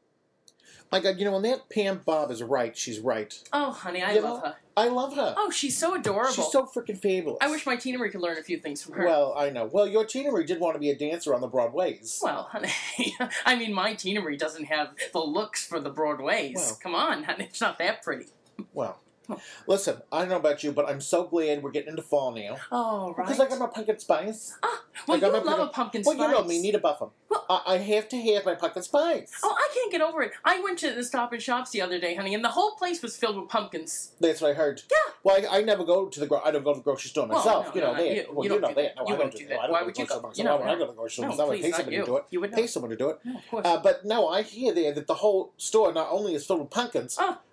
S1: My God, you know, when that Pam Bob is right, she's right.
S8: Oh, honey, I
S1: You
S8: love
S1: know?
S8: her.
S1: I love her.
S8: Oh, she's so adorable.
S1: She's so freaking fabulous.
S8: I wish my Tina Marie could learn a few things from her.
S1: Well, I know. Well, your Tina Marie did want to be a dancer on the Broadways.
S8: Well, honey, I mean, my Tina Marie doesn't have the looks for the Broadways.
S1: Well.
S8: Come on, honey, it's not that pretty.
S1: Well, listen, I don't know about you, but I'm so glad we're getting into fall now.
S8: Oh, right.
S1: Because I got my pumpkin spice.
S8: Ah, well,
S1: I got
S8: you
S1: my
S8: love a pumpkin
S1: Well,
S8: spice.
S1: you know me, need a buffum.
S8: Well-
S1: I, I have to have my pumpkin spice.
S8: Oh, I can't get over it. I went to the Stop and Shops the other day, honey, and the whole place was filled with pumpkins.
S1: That's what I heard.
S8: Yeah.
S1: Well, I, I never go to the gro- I don't go to the grocery store
S8: Well,
S1: myself.
S8: no,
S1: you know
S8: no, no,
S1: that.
S8: you-
S1: well,
S8: you
S1: you,
S8: don't
S1: know
S8: do
S1: that.
S8: that.
S1: No,
S8: You
S1: I don't
S8: wouldn't
S1: do
S8: do
S1: that.
S8: that.
S1: I don't
S8: Why
S1: go to
S8: would
S1: the
S8: you
S1: grocery
S8: go?
S1: store
S8: You
S1: myself.
S8: know,
S1: I
S8: no.
S1: go to the grocery store
S8: No,
S1: myself. I
S8: please,
S1: pay
S8: not
S1: somebody
S8: you.
S1: to do it.
S8: You would
S1: Pay
S8: know.
S1: someone to do it.
S8: No, of course.
S1: Uh, but no, I hear there that the whole store not only is filled with pumpkins,
S8: Oh.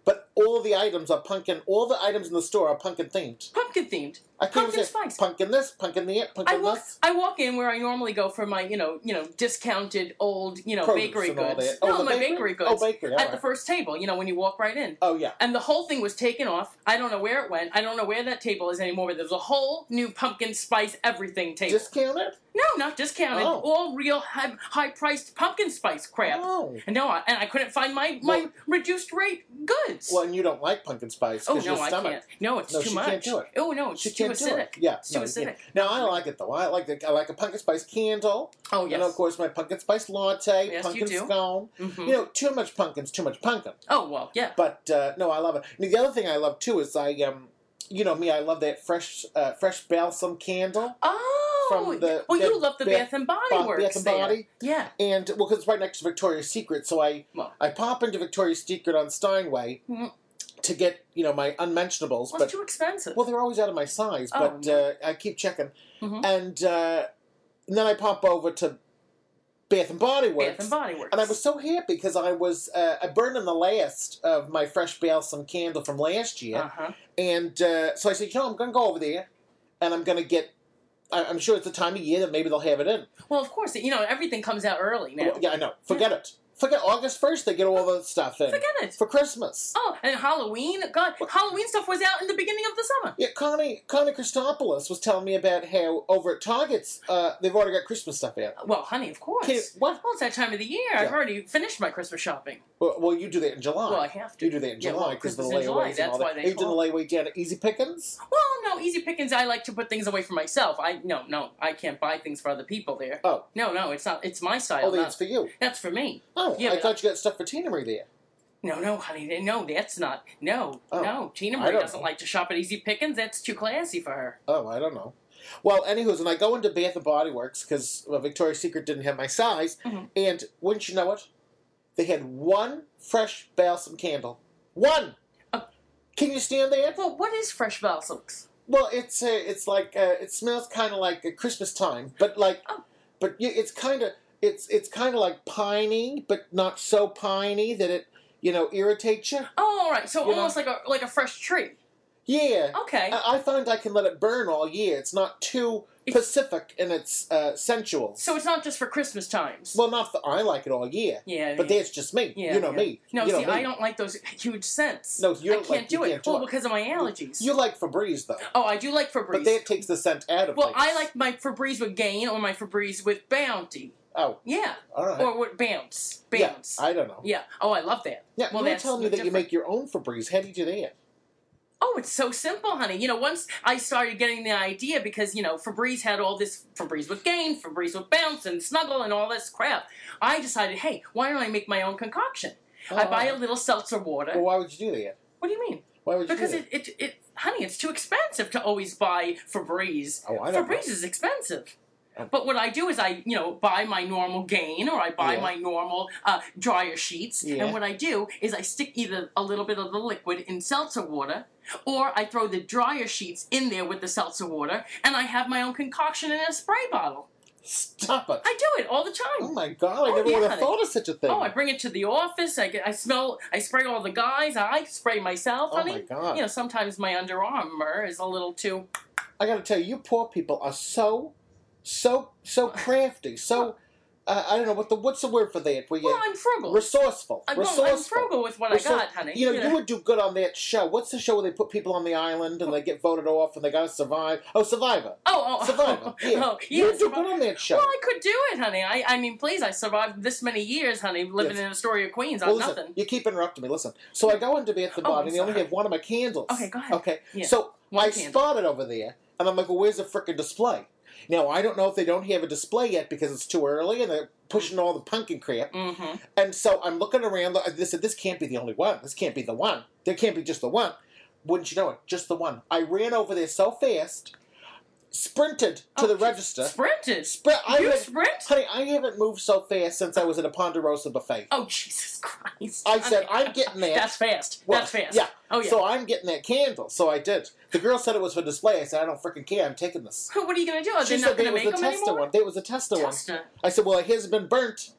S1: but all the items are pumpkin. All the items in the store are pumpkin themed.
S8: Pumpkin themed.
S1: I can't
S8: Pumpkin
S1: say
S8: spice.
S1: pumpkin this, pumpkin that,
S8: I
S1: pumpkin
S8: walk,
S1: this.
S8: I walk in where I normally go for my, you know, you know, discounted old, you know,
S1: Produce
S8: bakery
S1: and all
S8: goods.
S1: that. Oh,
S8: no,
S1: the
S8: my
S1: bakery?
S8: bakery goods.
S1: Oh, bakery, all
S8: at
S1: right.
S8: the first table, you know, when you walk right in.
S1: Oh yeah.
S8: And the whole thing was taken off. I don't know where it went. I don't know where that table is anymore, but there's a whole new pumpkin spice everything table.
S1: Discounted?
S8: No, not discounted.
S1: Oh.
S8: All real high, high-priced pumpkin spice crap.
S1: Oh.
S8: And no, I, and I couldn't find my, my
S1: Well-
S8: reduced rate goods.
S1: Well, and you don't like pumpkin spice
S8: oh,
S1: because
S8: no,
S1: your
S8: I
S1: stomach.
S8: can't. No, it's
S1: No,
S8: too
S1: she
S8: much.
S1: can't do it.
S8: Oh, no, it's
S1: She
S8: too
S1: can't do
S8: acidic.
S1: it. Yeah,
S8: It's too
S1: no,
S8: acidic.
S1: yeah. Now I like it though. I like the I like a pumpkin spice candle.
S8: Oh, yes.
S1: And of course my pumpkin spice latte,
S8: Yes,
S1: pumpkin
S8: you do.
S1: scone.
S8: Mhm.
S1: You know, too much pumpkin's too much pumpkin.
S8: Oh, well, yeah.
S1: But uh, no, I love it. And the other thing I love too is I um, you know me, I love that fresh uh, fresh balsam candle.
S8: Oh,
S1: From the-
S8: well,
S1: the
S8: you love the
S1: Bath-
S8: Bath and Body
S1: Bath-
S8: Works
S1: Bath and
S8: there.
S1: Body.
S8: Yeah.
S1: And well, because it's right next to Victoria's Secret, so I
S8: Well.
S1: I pop into Victoria's Secret on Steinway
S8: Mhm.
S1: to get you know my unmentionables.
S8: Well,
S1: but
S8: it's too expensive.
S1: well, they're always out of my size.
S8: Oh,
S1: but
S8: no.
S1: uh, I keep checking,
S8: Mhm.
S1: and, uh, and then I pop over to Bath and Body Works.
S8: Bath and Body Works.
S1: And I was so happy because I was uh, I burned in the last of my fresh balsam candle from last year,
S8: Uh-huh.
S1: and uh, so I said, you know, I'm going to go over there, and I'm going to get. I- I'm sure it's the time of year that maybe they'll have it in.
S8: Well, of course, you know, everything comes out early now.
S1: Well, yeah, I know. Forget it. Forget August first. They get all the stuff in.
S8: Forget it.
S1: For Christmas.
S8: Oh, and Halloween. God, Halloween stuff was out in the beginning of the summer.
S1: Yeah, Connie Connie Christopoulos was telling me about how over at Target's uh, they've already got Christmas stuff out.
S8: Well, honey, of course.
S1: Okay, what?
S8: Well, it's that time of the year. I've
S1: Yeah.
S8: already finished my Christmas shopping.
S1: Well, well, you do that in July.
S8: Well, I have to.
S1: You do that in
S8: Yeah,
S1: July
S8: well,
S1: because of the
S8: Christmas in July,
S1: layaways and all
S8: that's
S1: that.
S8: why they
S1: Are you doing the
S8: call-
S1: layaway down at Easy Pickens?
S8: Well, no, easy pickings. I like to put things away for myself. I no, no, I can't buy things for other people there.
S1: Oh.
S8: No, no, it's not. It's my style.
S1: Oh,
S8: not-
S1: that's for you.
S8: That's for me.
S1: Oh,
S8: Yeah,
S1: I
S8: but
S1: thought you got stuff for Tina Marie there.
S8: No, no, honey, no, that's not. No,
S1: Oh,
S8: no. Tina
S1: I
S8: Marie
S1: don't
S8: doesn't
S1: know.
S8: like to shop at Easy Pickings. That's too classy for her.
S1: Oh, I don't know. Well, anywho's, and I go into Bath and Body Works because well, Victoria's Secret didn't have my size,
S8: Mhm.
S1: and wouldn't you know it, they had one fresh balsam candle. One.
S8: Oh.
S1: Can you stand there?
S8: Well, what is fresh balsams?
S1: Well, it's uh, it's like uh, it smells kind of like a Christmas time, but like,
S8: Oh.
S1: but you, it's kind of it's it's kind of like piney, but not so piney that it you know irritates you.
S8: Oh, all right. So
S1: You know?
S8: almost like a like a fresh tree.
S1: Yeah.
S8: Okay.
S1: I, I find I can let it burn all year. It's not too
S8: It's-
S1: Pacific in its uh, sensual.
S8: So it's not just for Christmas times.
S1: Well, not that I like it all year.
S8: Yeah,
S1: But
S8: yeah.
S1: that's just me.
S8: Yeah,
S1: you know
S8: yeah.
S1: me.
S8: No,
S1: you know
S8: see,
S1: me.
S8: I don't like those huge scents.
S1: No, you
S8: I
S1: don't
S8: can't
S1: like-
S8: do
S1: you
S8: it.
S1: can't do
S8: well,
S1: it.
S8: because of my allergies.
S1: You like Febreze though.
S8: oh, I do like Febreze.
S1: But that takes the scent out of
S8: well,
S1: things.
S8: I like my Febreze with Gain or my Febreze with Bounty.
S1: Oh,
S8: Yeah.
S1: all right.
S8: Or with Bounce.
S1: yeah,
S8: Bounce.
S1: I don't know.
S8: Yeah. Oh, I love that.
S1: Yeah,
S8: well,
S1: you were
S8: that's
S1: telling me that you
S8: different.
S1: make your own Febreze. How do you do that?
S8: Oh, it's so simple, honey. You know, once I started getting the idea, because, you know, Febreze had all this Febreze with Gain, Febreze with Bounce, and Snuggle, and all this crap, I decided, hey, why don't I make my own concoction? I
S1: Oh.
S8: buy a little seltzer water.
S1: Well, why would you do that?
S8: What do you mean?
S1: Why would you
S8: Because
S1: do
S8: it, it, it, honey, it's too expensive to always buy Febreze.
S1: Oh, I don't know.
S8: Febreze is expensive.
S1: Oh.
S8: But what I do is I, you know, buy my normal Gain or I buy
S1: Yeah.
S8: my normal uh, dryer sheets.
S1: Yeah.
S8: And what I do is I stick either a little bit of the liquid in seltzer water or I throw the dryer sheets in there with the seltzer water and I have my own concoction in a spray bottle.
S1: Stop it.
S8: I do it all the time.
S1: Oh my god, I
S8: Oh,
S1: never
S8: yeah,
S1: would have
S8: honey.
S1: thought of such a thing.
S8: Oh, I bring it to the office. I get, I smell, I spray all the guys. I spray myself,
S1: Oh,
S8: honey.
S1: my God.
S8: You know, sometimes my Under Armour is a little too.
S1: I gotta tell you, you poor people are so, so, so crafty, so, uh, I don't know, what the what's the word for that? Where you,
S8: Well, I'm frugal.
S1: resourceful.
S8: I'm, well,
S1: resourceful.
S8: I'm frugal with what
S1: Resor-
S8: I got, honey.
S1: You know, you would do good on that show. What's the show where they put people on the island and they get voted off and they gotta survive? Oh, Survivor.
S8: Oh, oh,
S1: Survivor. Yeah.
S8: oh,
S1: you
S8: yeah,
S1: would do
S8: Survivor.
S1: good on that show.
S8: Well, I could do it, honey. I, I mean, please, I survived this many years, honey, living
S1: Yes.
S8: in Astoria, Queens
S1: Well,
S8: on
S1: listen,
S8: nothing.
S1: you keep interrupting me. Listen. So I go into Bath and
S8: Oh,
S1: Body
S8: I'm
S1: and they only
S8: sorry.
S1: have one of my candles.
S8: Okay, go ahead.
S1: Okay.
S8: Yeah.
S1: So
S8: One
S1: I
S8: candle.
S1: spotted over there and I'm like, well, where's the frickin' display? Now, I don't know if they don't have a display yet because it's too early and they're pushing all the pumpkin crap.
S8: Mm-hmm.
S1: And so I'm looking around. I said, this can't be the only one. This can't be the one. There can't be just the one. Wouldn't you know it? Just the one. I ran over there so fast, sprinted to
S8: Oh,
S1: the
S8: geez.
S1: register.
S8: Sprinted.
S1: Sprint. I
S8: You
S1: haven't-
S8: sprint?
S1: Honey, I haven't moved so fast since I was at a Ponderosa buffet.
S8: Oh, Jesus Christ.
S1: I said,
S8: honey.
S1: I'm getting that.
S8: That's fast.
S1: Well,
S8: That's fast.
S1: Yeah.
S8: Oh, yeah.
S1: So I'm getting that candle. So I did. The girl said it was for display. I said, I don't freaking care. I'm taking this.
S8: What are you going to do? Are
S1: She
S8: they
S1: said
S8: not
S1: there
S8: going to
S1: was
S8: make
S1: a
S8: them
S1: tester
S8: anymore?
S1: one. There was a tester,
S8: Tester.
S1: one. I said, well, it hasn't been burnt.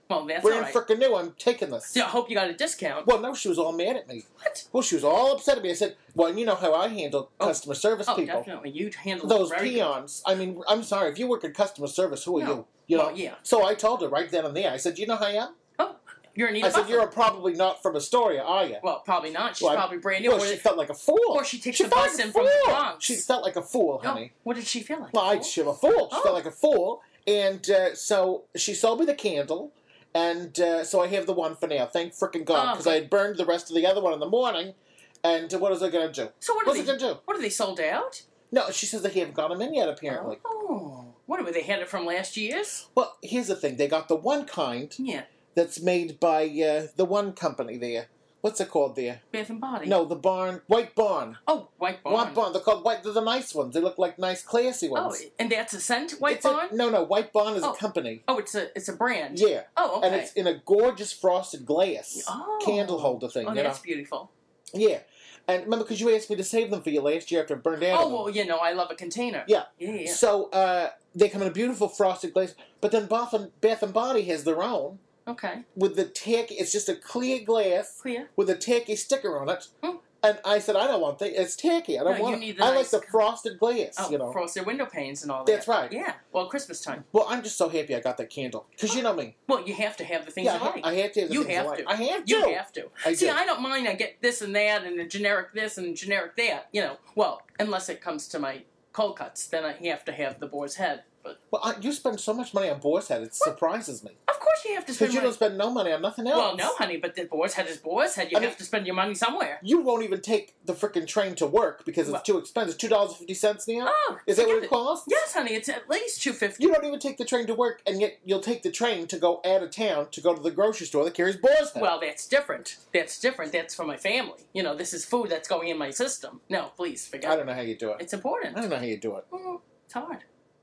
S8: Well, that's all
S1: Brand
S8: right.
S1: frickin' new. I'm taking this.
S8: So I hope you got a discount.
S1: Well, no, she was all mad at me.
S8: What?
S1: Well, she was all upset at me. I said, well, you know how I handle
S8: Oh.
S1: customer service
S8: Oh,
S1: people.
S8: definitely. You handle
S1: Those
S8: very good.
S1: peons. I mean, I'm sorry. If you work in customer service, who are
S8: No.
S1: you? You know?
S8: Well, yeah.
S1: So I told her right then and there. I said, you know who I am?
S8: Oh, you're Anita
S1: I said,
S8: Buffalo.
S1: you're probably not from Astoria, are you?
S8: Well, probably not. She's
S1: Well, I-
S8: probably brand new.
S1: Well,
S8: Or
S1: she
S8: if-
S1: felt like a fool.
S8: or she takes
S1: she
S8: the
S1: felt
S8: bus
S1: like a
S8: in from the
S1: fool.
S8: Bronx.
S1: She felt like a fool,
S8: Oh,
S1: honey.
S8: what did she feel like?
S1: Well, I,
S8: Oh.
S1: she was a fool. She
S8: Oh.
S1: felt like a fool. And uh, so she sold me the candle. And uh, so I have the one for now. Thank frickin' God.
S8: Oh,
S1: Because I had burned the rest of the other one in the morning. And uh, what was I going to do?
S8: So what are
S1: What's
S8: they
S1: it going to do?
S8: What are they sold out?
S1: No, she says they haven't got them in yet, apparently.
S8: Oh, what were they had it from last year's?
S1: Well, here's the thing. They got the one kind
S8: Yeah,
S1: that's made by uh, the one company there. What's it called there?
S8: Bath and Body.
S1: No, the Barn. White Barn.
S8: Oh, White Barn.
S1: White Barn. They're called white. They're the nice ones. They look like nice, classy
S8: Oh,
S1: ones.
S8: and that's a scent, White
S1: It's a-
S8: Barn.
S1: no, no. White Barn is
S8: Oh.
S1: a company.
S8: Oh, it's a it's a brand.
S1: Yeah.
S8: Oh, okay.
S1: And it's in a gorgeous frosted glass
S8: Oh.
S1: candle holder thing.
S8: Oh,
S1: you know?
S8: that's beautiful.
S1: Yeah. And remember, because you asked me to save them for you last year after it burned out.
S8: Oh
S1: of them.
S8: well, you know I love a container.
S1: Yeah.
S8: Yeah, yeah.
S1: So uh, they come in a beautiful frosted glaze, but then Bath and, Bath and Body has their own
S8: Okay.
S1: with the tacky. It's just a clear glass
S8: Clear.
S1: with a tacky sticker on it.
S8: Hmm.
S1: And I said, I don't want that. It's tacky. I don't
S8: No,
S1: want
S8: you
S1: it.
S8: need the
S1: I
S8: nice-
S1: like the frosted glass.
S8: Oh,
S1: you know.
S8: frosted window panes and all that.
S1: That's right.
S8: Yeah. Well, Christmas time.
S1: Well, I'm just so happy I got that candle because you know me.
S8: Well, you have to have the things
S1: Yeah,
S8: you
S1: I, ha-
S8: like.
S1: I have to. Have the
S8: You
S1: things I
S8: have
S1: like.
S8: to.
S1: I have to.
S8: You have to.
S1: I
S8: See,
S1: do.
S8: I don't mind. I get this and that, and a generic this and generic that. You know, well, unless it comes to my cold cuts, then I have to have the boar's head. But
S1: Well, I, you spend so much money on Boar's Head, it surprises me.
S8: of course, you have to spend.
S1: Because you
S8: money.
S1: don't spend no money on nothing else.
S8: Well, no, honey, but the boar's head is boar's head. You
S1: I
S8: have
S1: mean-
S8: to spend your money somewhere.
S1: You won't even take the frickin' train to work because it's
S8: Well-
S1: too expensive. Two dollars and fifty cents now.
S8: Oh,
S1: Is that what
S8: forget
S1: it costs?
S8: Yes, honey, it's at least two fifty.
S1: You don't even take the train to work, and yet you'll take the train to go out of town to go to the grocery store that carries Boar's Head.
S8: Well, that's different. That's different. That's for my family. You know, this is food that's going in my system. No, please forget.
S1: I
S8: it.
S1: don't know how you do it.
S8: It's important.
S1: I don't know how you do it.
S8: Mm, It's hard.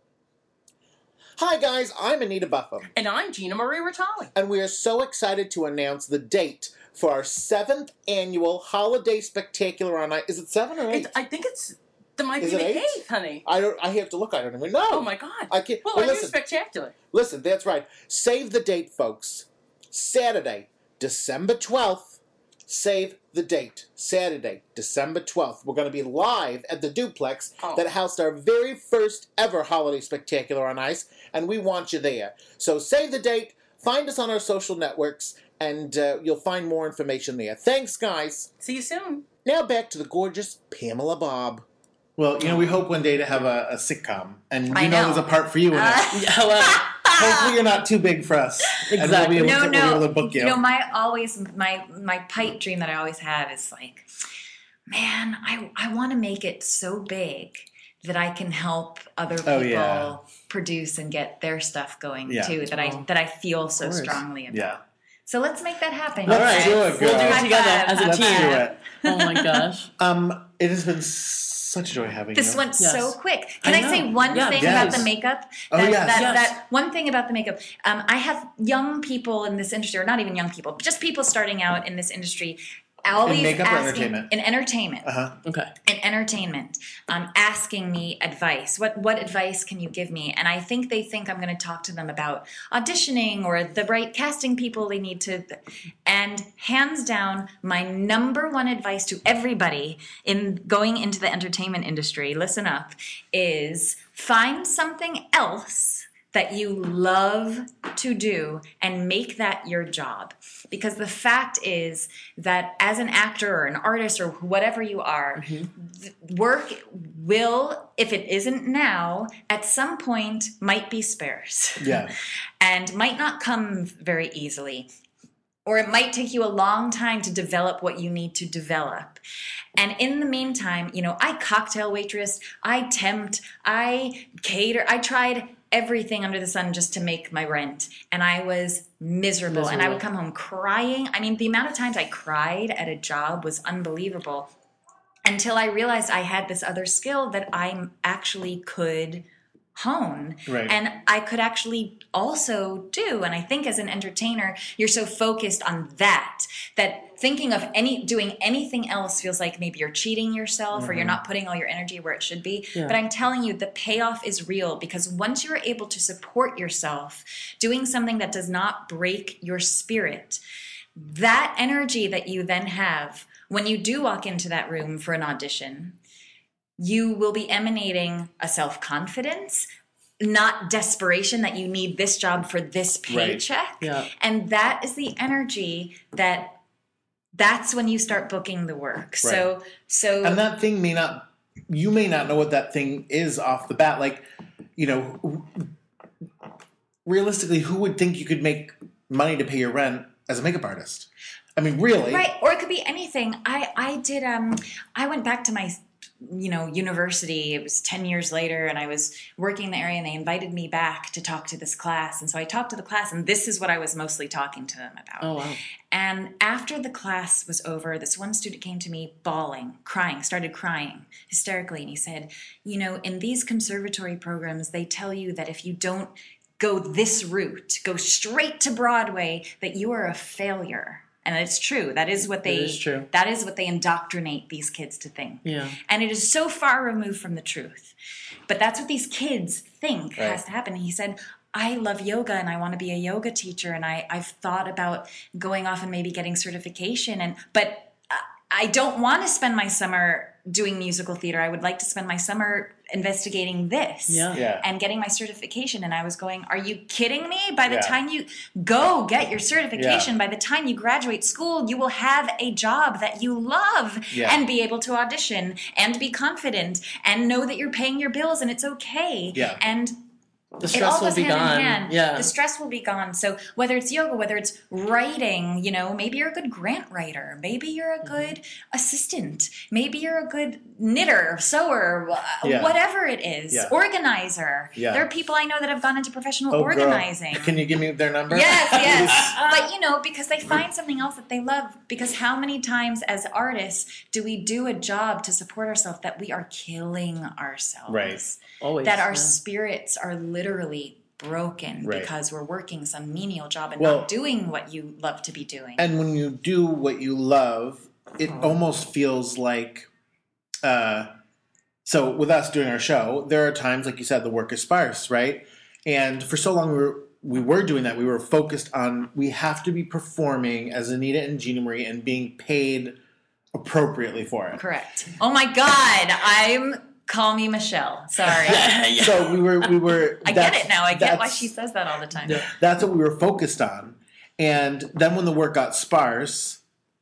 S1: Hi guys, I'm Anita Buffum,
S8: And I'm Gina Marie Ritali.
S1: and we are so excited to announce the date for our seventh annual Holiday Spectacular on Ice. Is it seven or eight?
S8: It, I think it's. There might
S1: Is
S8: be
S1: it
S8: the
S1: eight?
S8: eighth, honey.
S1: I don't. I have to look. I don't even know.
S8: Oh my God.
S1: I can't.
S8: Well,
S1: well,
S8: are you
S1: listen.
S8: spectacular?
S1: Listen, that's right. Save the date, folks. Saturday, December twelfth. Save the date. Saturday, December twelfth. We're going to be live at the duplex
S8: Oh.
S1: that housed our very first ever Holiday Spectacular on Ice, and we want you there. So save the date, find us on our social networks, and uh, you'll find more information there. Thanks, guys.
S8: See you soon.
S1: Now back to the gorgeous Pamela Bob.
S9: Well, you know, we hope one day to have a, a sitcom, and you
S4: I
S9: know,
S4: know.
S9: there's a part for you in it.
S3: Yeah, well,
S9: Hopefully, you're not too big for us,
S3: Exactly.
S9: and we'll be able,
S4: No,
S9: to, we'll be
S4: no.
S9: able to book you.
S4: You know, my always my my pipe dream that I always have is like, man, I I want to make it so big that I can help other people
S9: Oh, yeah.
S4: produce and get their stuff going
S9: Yeah.
S4: too. That I that I feel so
S9: course.
S4: strongly about.
S9: yeah,
S4: So let's make that happen.
S9: Let's
S4: guys.
S9: do it, girl.
S3: we'll do it
S4: High
S3: together
S4: five,
S3: as a
S4: high
S9: let's
S3: team.
S9: do
S4: five.
S9: it.
S3: Oh my gosh.
S9: Um, it has been such a joy having
S4: This
S9: you.
S4: went
S3: Yes.
S4: so quick. Can
S3: I
S4: I, say
S3: know.
S4: one
S3: Yeah,
S4: thing
S9: yes.
S4: about the makeup?
S9: Oh,
S4: That,
S9: yes.
S4: that,
S3: Yes.
S4: that one thing about the makeup. Um, I have young people in this industry, or not even young people, but just people starting out in this industry. Always
S9: makeup or
S4: asking,
S9: entertainment?
S4: In entertainment.
S9: Uh huh.
S3: Okay.
S4: In entertainment, um, asking me advice. What what advice can you give me? And I think they think I'm going to talk to them about auditioning or the right casting people they need to. And hands down, my number one advice to everybody in going into the entertainment industry, listen up, is find something else that you love to do and make that your job. Because the fact is that as an actor or an artist or whatever you are, th- work will, if it isn't now, at some point might be sparse.
S9: Yeah.
S4: And might not come very easily. Or it might take you a long time to develop what you need to develop. And in the meantime, you know, I cocktail waitress, I tempt, I cater, I tried everything under the sun just to make my rent. And I was miserable. And I would come home crying. I mean, the amount of times I cried at a job was unbelievable until I realized I had this other skill that I actually could hone.
S9: Right.
S4: And I could actually also do, and I think as an entertainer, you're so focused on that, that thinking of any doing anything else feels like maybe you're cheating yourself or you're not putting all your energy where it should be.
S3: Yeah.
S4: But I'm telling you, the payoff is real, because once you're able to support yourself doing something that does not break your spirit, that energy that you then have when you do walk into that room for an audition, you will be emanating a self-confidence, not desperation that you need this job for this paycheck.
S3: Yeah.
S4: And that is the energy that that's when you start booking the work. So, so
S9: And that thing may not, you may not know what that thing is off the bat. Like, you know, realistically, who would think you could make money to pay your rent as a makeup artist? I mean, really?
S4: right. Or it could be anything. I, I did, um, I went back to my, you know, university. It was ten years later, and I was working in the area, and they invited me back to talk to this class. And so I talked to the class, and this is what I was mostly talking to them about.
S3: Oh, wow.
S4: And after the class was over, this one student came to me bawling, crying, started crying hysterically. And he said, you know, in these conservatory programs, they tell you that if you don't go this route, go straight to Broadway, that you are a failure. And it's true. That is what they
S3: It is true.
S4: that is what they indoctrinate these kids to think.
S3: Yeah.
S4: And it is so far removed from the truth. But that's what these kids think
S9: Right.
S4: has to happen. And he said, I love yoga and I want to be a yoga teacher, and I, I've thought about going off and maybe getting certification, and but I don't want to spend my summer doing musical theater. I would like to spend my summer investigating this
S3: Yeah.
S9: Yeah.
S4: and getting my certification. And I was going, are you kidding me? By the
S9: Yeah.
S4: time you go get your certification, by the time you graduate school, you will have a job that you love
S9: Yeah.
S4: and be able to audition and be confident and know that you're paying your bills and it's okay.
S9: Yeah.
S4: And
S3: The
S4: it all
S3: stress will
S4: goes
S3: be
S4: hand
S3: gone.
S4: in hand.
S3: Yeah.
S4: The stress will be gone. So whether it's yoga, whether it's writing, you know, maybe you're a good grant writer, maybe you're a good assistant, maybe you're a good knitter, sewer, uh,
S9: Yeah.
S4: whatever it is,
S9: Yeah.
S4: organizer.
S9: Yeah.
S4: There are people I know that have gone into professional
S9: Oh, girl.
S4: organizing.
S9: Can you give me their number?
S4: Yes, yes. But you know, because they find something else that they love. Because how many times as artists do we do a job to support ourselves that we are killing ourselves?
S9: Right.
S3: Always.
S4: That our
S3: yeah.
S4: spirits are literally broken
S9: Right.
S4: because we're working some menial job and
S9: Well-
S4: not doing what you love to be doing.
S9: And when you do what you love, it almost feels like, uh, so with us doing our show, there are times, like you said, the work is sparse, right? And for so long we were, we were doing that. We were focused on, we have to be performing as Anita and Gina Marie and being paid appropriately for it.
S4: Correct. Oh my God, I'm call me Michelle. Sorry.
S9: So we were, we were.
S4: I get
S9: that's-
S4: it now. I get why
S9: that's-
S4: she says that all the time.
S3: Yeah.
S9: That's what we were focused on. And then when the work got sparse,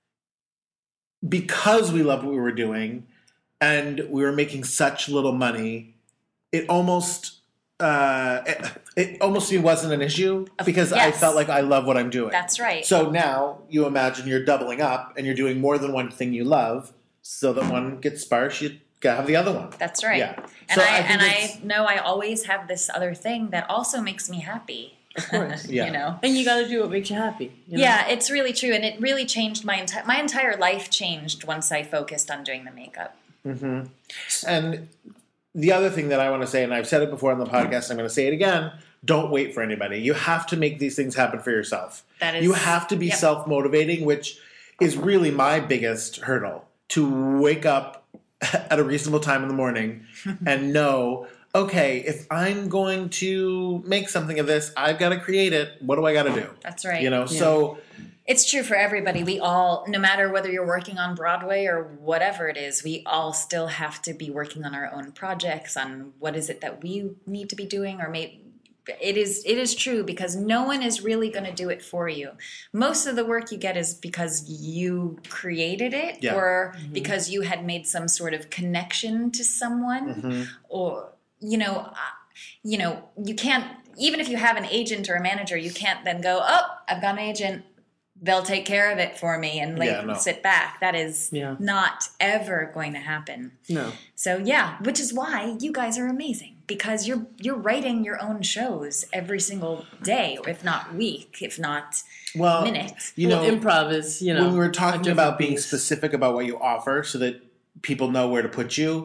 S9: because we loved what we were doing and we were making such little money, it almost uh, it, it almost wasn't an issue because I
S4: Yes.
S9: felt like I love what I'm doing.
S4: That's right.
S9: So now you imagine you're doubling up and you're doing more than one thing you love, so that one gets sparse, you gotta have the other one.
S4: That's right.
S9: Yeah.
S4: And
S9: So
S4: I,
S9: I think
S4: and
S9: it's-
S4: I know I always have this other thing that also makes me happy.
S3: Of course.
S9: Yeah.
S4: You know.
S3: And you got to do what makes you happy. you know?
S4: Yeah, it's really true, and it really changed my entire my entire life changed once I focused on doing the makeup.
S9: And the other thing that I want to say, and I've said it before on the podcast, I'm going to say it again, don't wait for anybody. You have to make these things happen for yourself.
S4: That is-
S9: you have to be
S4: yep.
S9: self-motivating, which is really my biggest hurdle, to wake up at a reasonable time in the morning and know, okay, if I'm going to make something of this, I've got to create it. What do I got to do?
S4: That's right.
S9: You know, so
S4: It's true for everybody. We all, no matter whether you're working on Broadway or whatever it is, we all still have to be working on our own projects, on what is it that we need to be doing, or maybe it is it is true, because no one is really going to do it for you. Most of the work you get is because you created it,
S9: Yeah.
S4: or because you had made some sort of connection to someone, or you know, uh, you know, you can't, even if you have an agent or a manager, you can't then go, oh, I've got an agent, they'll take care of it for me and like
S9: Yeah, no.
S4: sit back. That is
S3: Yeah.
S4: not ever going to happen.
S3: No.
S4: So yeah, which is why you guys are amazing, because you're you're writing your own shows every single day, or if not week, if not
S9: well,
S4: minute.
S9: you
S3: well,
S9: know,
S3: improv is, you know.
S9: when we were
S3: a
S9: talking
S3: different
S9: about being
S3: beast.
S9: specific about what you offer so that people know where to put you,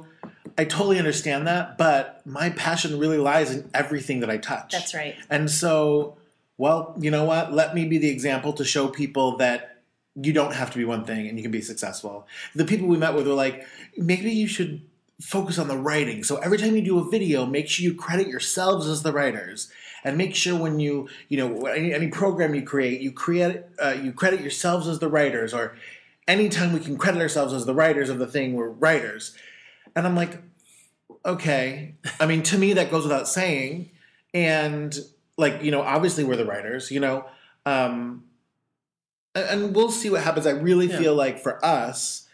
S9: I totally understand that, but my passion really lies in everything that I touch.
S4: That's right.
S9: And so, well, you know what? Let me be the example to show people that you don't have to be one thing and you can be successful. The people we met with were like, maybe you should focus on the writing. So every time you do a video, make sure you credit yourselves as the writers. And make sure when you, you know, any, any program you create, you create, uh, you credit yourselves as the writers. Or anytime we can credit ourselves as the writers of the thing, we're writers. And I'm like, okay. I mean, to me, that goes without saying. And, like, you know, obviously we're the writers, you know. Um, and, and we'll see what happens. I really
S3: Yeah.
S9: feel like for us,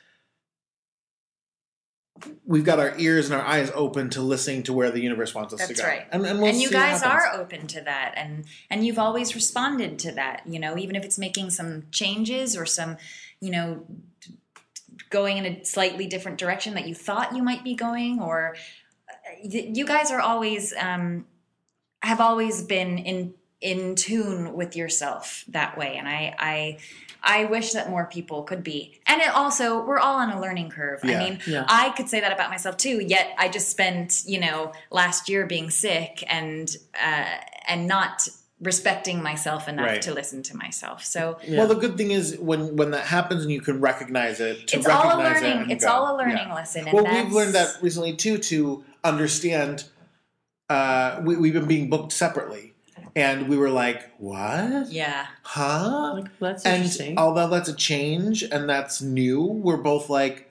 S9: we've got our ears and our eyes open to listening to where the universe wants us
S4: That's
S9: to go.
S4: right.
S9: And, and, we'll
S4: and you
S9: see what
S4: guys
S9: happens.
S4: are open to that, and and you've always responded to that. You know, even if it's making some changes or some, you know, going in a slightly different direction that you thought you might be going, or you guys are always um, have always been in in tune with yourself that way, and I I I wish that more people could be. And it also, we're all on a learning curve.
S9: Yeah.
S4: I mean,
S3: Yeah.
S4: I could say that about myself too. Yet I just spent, you know, last year being sick and uh, and not respecting myself enough
S9: Right.
S4: to listen to myself. So
S9: Well, the good thing is when when that happens and you can recognize it, to
S4: it's all a
S9: recognize it
S4: learning.
S9: and
S4: It's
S9: go.
S4: all a learning
S9: Yeah.
S4: lesson. And
S9: Well,
S4: that's,
S9: we've learned that recently too to understand. Uh, we, we've been being booked separately, and we were like, "What?
S4: Yeah.
S9: Huh?"
S3: Like, that's
S9: and
S3: interesting.
S9: although that's a change and that's new, we're both like,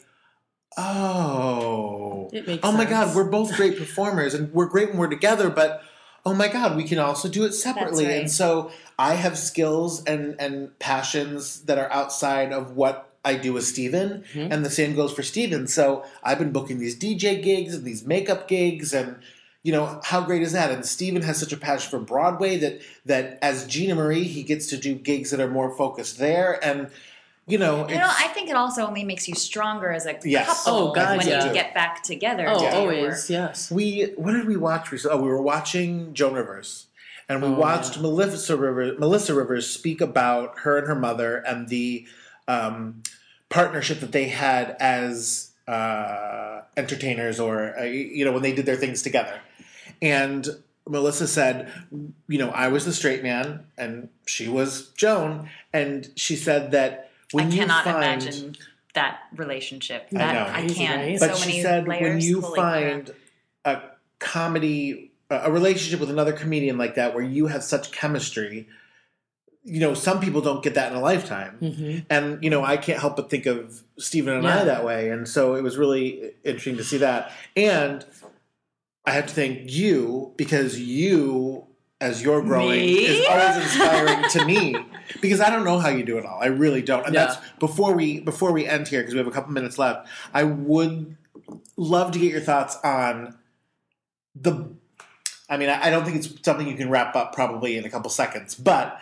S9: "Oh,
S3: It makes
S9: oh my
S3: sense.
S9: God, we're both great performers, and we're great when we're together, but." Oh my God, we can also do it separately.
S4: right.
S9: And so I have skills and, and passions that are outside of what I do with Steven.
S3: Mm-hmm.
S9: And the same goes for Steven. So I've been booking these D J gigs and these makeup gigs. And, you know, how great is that? And Steven has such a passion for Broadway that, that as Gina Marie, he gets to do gigs that are more focused there. And, you know,
S4: You know,
S9: it's-
S4: I think it also only makes you stronger as a
S9: Yes.
S4: couple
S3: Oh, God,
S4: when
S3: yeah.
S4: you get back together.
S3: Oh,
S4: to do your
S3: always,
S4: work.
S3: yes.
S9: We what did we watch recently? Oh, we were watching Joan Rivers, and we
S3: Oh,
S9: watched
S3: yeah.
S9: Melissa Rivers. Melissa Rivers speak about her and her mother and the um, partnership that they had as uh, entertainers, or uh, you know, when they did their things together. And Melissa said, you know, I was the straight man, and she was Joan, and she said that when
S4: I
S9: you
S4: cannot
S9: find,
S4: imagine that relationship.
S9: I
S4: That
S9: know.
S4: I
S3: Crazy,
S4: can't.
S3: right?
S4: So
S9: But
S4: many
S9: she said
S4: layers.
S9: when you
S4: Holy
S9: find
S4: crap.
S9: a comedy, a relationship with another comedian like that, where you have such chemistry, you know, some people don't get that in a lifetime.
S3: Mm-hmm.
S9: And, you know, I can't help but think of Stephen and I
S3: Yeah.
S9: that way. And so it was really interesting to see that. And I have to thank you, because you, as you're growing,
S4: Me?
S9: is always inspiring to me, because I don't know how you do it all. I really don't. And
S3: Yeah.
S9: that's before we before we end here, because we have a couple minutes left. I would love to get your thoughts on the. I mean, I I don't think it's something you can wrap up probably in a couple seconds, but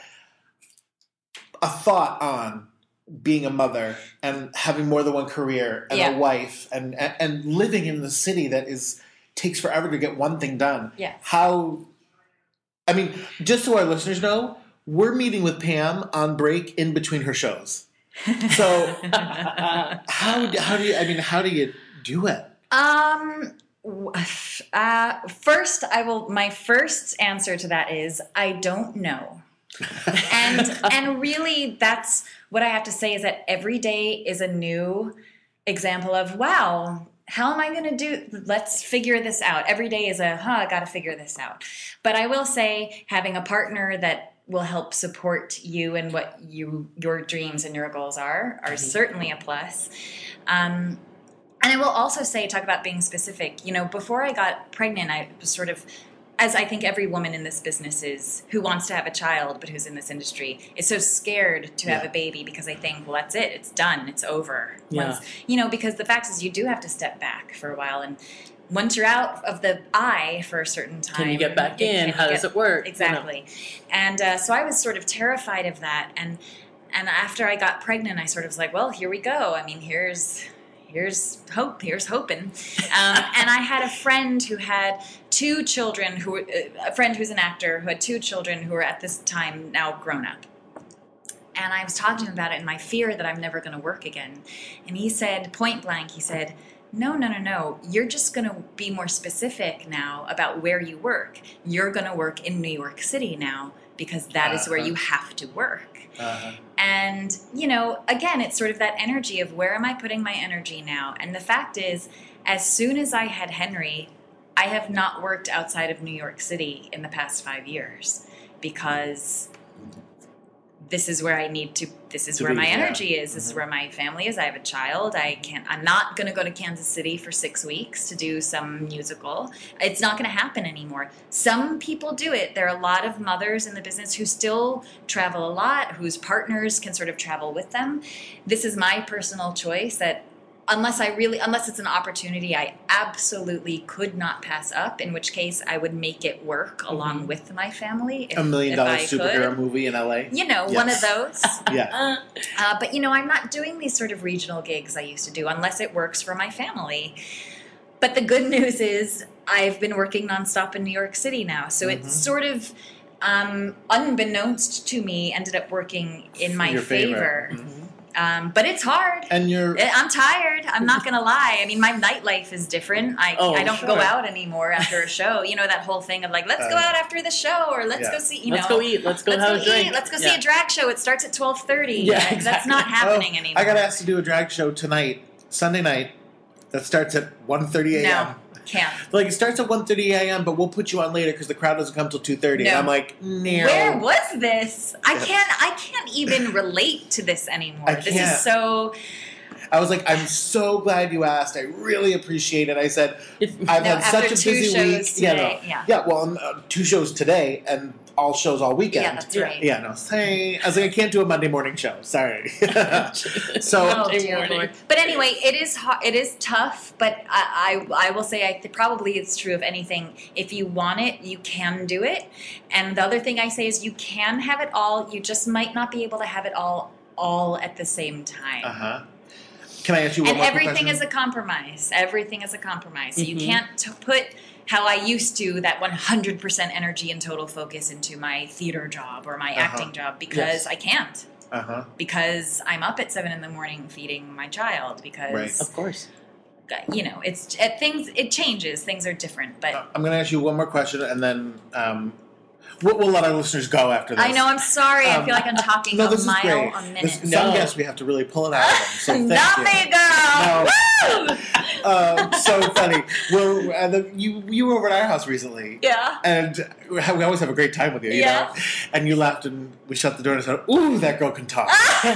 S9: a thought on being a mother and having more than one career and
S4: Yeah.
S9: a wife and, and and living in the city that is takes forever to get one thing done.
S4: Yeah.
S9: How? I mean, just so our listeners know, we're meeting with Pam on break in between her shows. So how how do you? I mean, how do you do it?
S4: Um. w- Uh, first, I will. My first answer to that is I don't know, and and really, that's what I have to say is that every day is a new example of wow. How am I going to do? Let's figure this out. Every day is a huh. I got to figure this out. But I will say, having a partner that will help support you and what you your dreams and your goals are are certainly a plus. Um, And I will also say, talk about being specific. You know, before I got pregnant, I was sort of, as I think every woman in this business is, who wants to have a child, but who's in this industry, is so scared to have
S9: Yeah.
S4: a baby because they think, well, that's it. It's done. It's over.
S3: Yeah.
S4: Once, you know, because the fact is you do have to step back for a while. And once you're out of the eye for a certain time.
S3: Can you get back in?
S4: can you
S3: How does
S4: get-
S3: it work? You know?
S4: Exactly. And uh, so I was sort of terrified of that. And and after I got pregnant, I sort of was like, well, here we go. I mean, here's... Here's hope. Here's hoping. Um, and I had a friend who had two children, who were, uh, a friend who's an actor who had two children who were at this time now grown up. And I was talking to him about it and my fear that I'm never going to work again. And he said, point blank, he said, no, no, no, no. You're just going to be more specific now about where you work. You're going to work in New York City now because that is where
S9: Uh-huh.
S4: you have to work.
S9: Uh-huh.
S4: And, you know, again, it's sort of that energy of where am I putting my energy now? And the fact is, as soon as I had Henry, I have not worked outside of New York City in the past five years because this is where I need to, this is
S9: To
S4: where
S9: be,
S4: my
S9: yeah.
S4: energy is. This is where my family is. I have a child. I can't, I'm not going to go to Kansas City for six weeks to do some musical. It's not going to happen anymore. Some people do it. There are a lot of mothers in the business who still travel a lot, whose partners can sort of travel with them. This is my personal choice that unless I really, unless it's an opportunity I absolutely could not pass up, in which case I would make it work along with my family. If,
S9: A million
S4: if
S9: dollar
S4: I
S9: superhero
S4: could.
S9: movie in L A.
S4: You know, one of
S9: Yes.
S4: those.
S9: Yeah.
S4: Uh, but, you know, I'm not doing these sort of regional gigs I used to do unless it works for my family. But the good news is I've been working nonstop in New York City now. So
S9: Mm-hmm.
S4: it's sort of, um, unbeknownst to me, ended up working in my
S9: Your favor.
S4: favor. Um, but it's hard.
S9: And you're
S4: I- I'm tired. I'm not going to lie. I mean, my nightlife is different. I,
S3: Oh,
S4: I don't
S3: sure.
S4: go out anymore after a show. You know, that whole thing of like, let's go
S9: Uh,
S4: out after the show or let's
S9: yeah.
S4: go see, you
S3: Let's
S4: know.
S3: go eat. Let's go
S4: Let's
S3: have
S4: go
S3: a drink.
S4: eat. Let's go
S3: Yeah.
S4: see a drag show. It starts at twelve thirty.
S3: Yeah,
S4: That's
S3: exactly.
S4: not happening
S9: Oh,
S4: anymore.
S9: I got asked to do a drag show tonight, Sunday night. That starts at one thirty a.m.
S4: No, can't.
S9: Like it starts at one thirty a.m., but we'll put you on later because the crowd doesn't come till two thirty.
S4: No.
S9: And I'm like, no.
S4: Where was this? I
S9: Yeah.
S4: can't. I can't even relate to this anymore.
S9: I
S4: This
S9: can't.
S4: is so.
S9: I was like, I'm so glad you asked. I really appreciate it. I said,
S3: It's-
S9: I've
S4: No,
S9: had such
S4: after
S9: a
S4: two
S9: busy
S4: shows
S9: week. Yeah,
S4: today,
S9: no.
S4: yeah.
S9: yeah. Well, um, uh, two shows today and all shows all weekend.
S4: Yeah, that's right.
S9: Yeah, no, sorry. I was like, I can't do a Monday morning show. Sorry. so,
S4: Oh,
S3: Monday
S4: dear
S3: morning.
S4: Lord. But anyway, it is hard, it is tough. But I, I, I will say, I th- probably it's true of anything. If you want it, you can do it. And the other thing I say is, you can have it all. You just might not be able to have it all, all at the same time.
S9: uh huh. Can I ask you one
S4: And
S9: more quick
S4: everything
S9: question?
S4: is a compromise. Everything is a compromise. So you
S3: Mhm.
S4: can't t- put how I used to, that one hundred percent energy and total focus into my theater job or my
S9: Uh-huh.
S4: acting job because
S3: Yes.
S4: I can't.
S9: Uh huh.
S4: Because I'm up at seven in the morning feeding my child. Because
S9: Right.
S3: Of course.
S4: you know, it's it, things. It changes. Things are different. But
S9: I'm going to ask you one more question, and then um, we'll, we'll let our listeners go after this.
S4: I know. I'm sorry. I
S9: Um,
S4: feel like I'm talking
S9: No,
S4: a
S9: this is
S4: mile
S9: great.
S4: a minute.
S9: This, some
S3: No.
S9: guests we have to really pull it out of them. So thank
S4: Not
S9: you.
S4: me, girl. Woo!
S9: Um, so funny. Well, uh, the, you you were over at our house recently,
S4: Yeah.
S9: and we we always have a great time with you. You
S4: Yeah.
S9: know, and you laughed, and we shut the door and said, "Ooh, that girl can talk."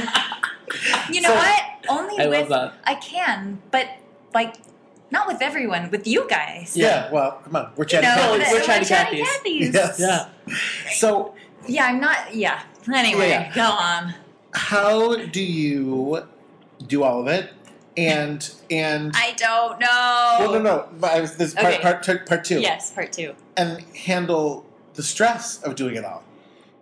S4: You know
S9: So-
S4: what? Only
S3: I love
S4: with
S3: that.
S4: I can, but like not with everyone. With you guys.
S9: yeah. Well, come on, we're
S4: You
S9: chatting.
S4: know,
S3: We're
S4: the-
S3: chatty
S4: we're chatty
S3: Cathy's.
S4: Cathy's.
S9: Yes.
S3: Yeah.
S9: So,
S4: Yeah, I'm not. Yeah. Anyway,
S9: Yeah, yeah.
S4: go on.
S9: how do you do all of it? And and
S4: I don't know.
S9: well, no, no. But I was, this is part,
S4: Okay.
S9: part part part two.
S4: Yes, part two.
S9: And handle the stress of doing it all.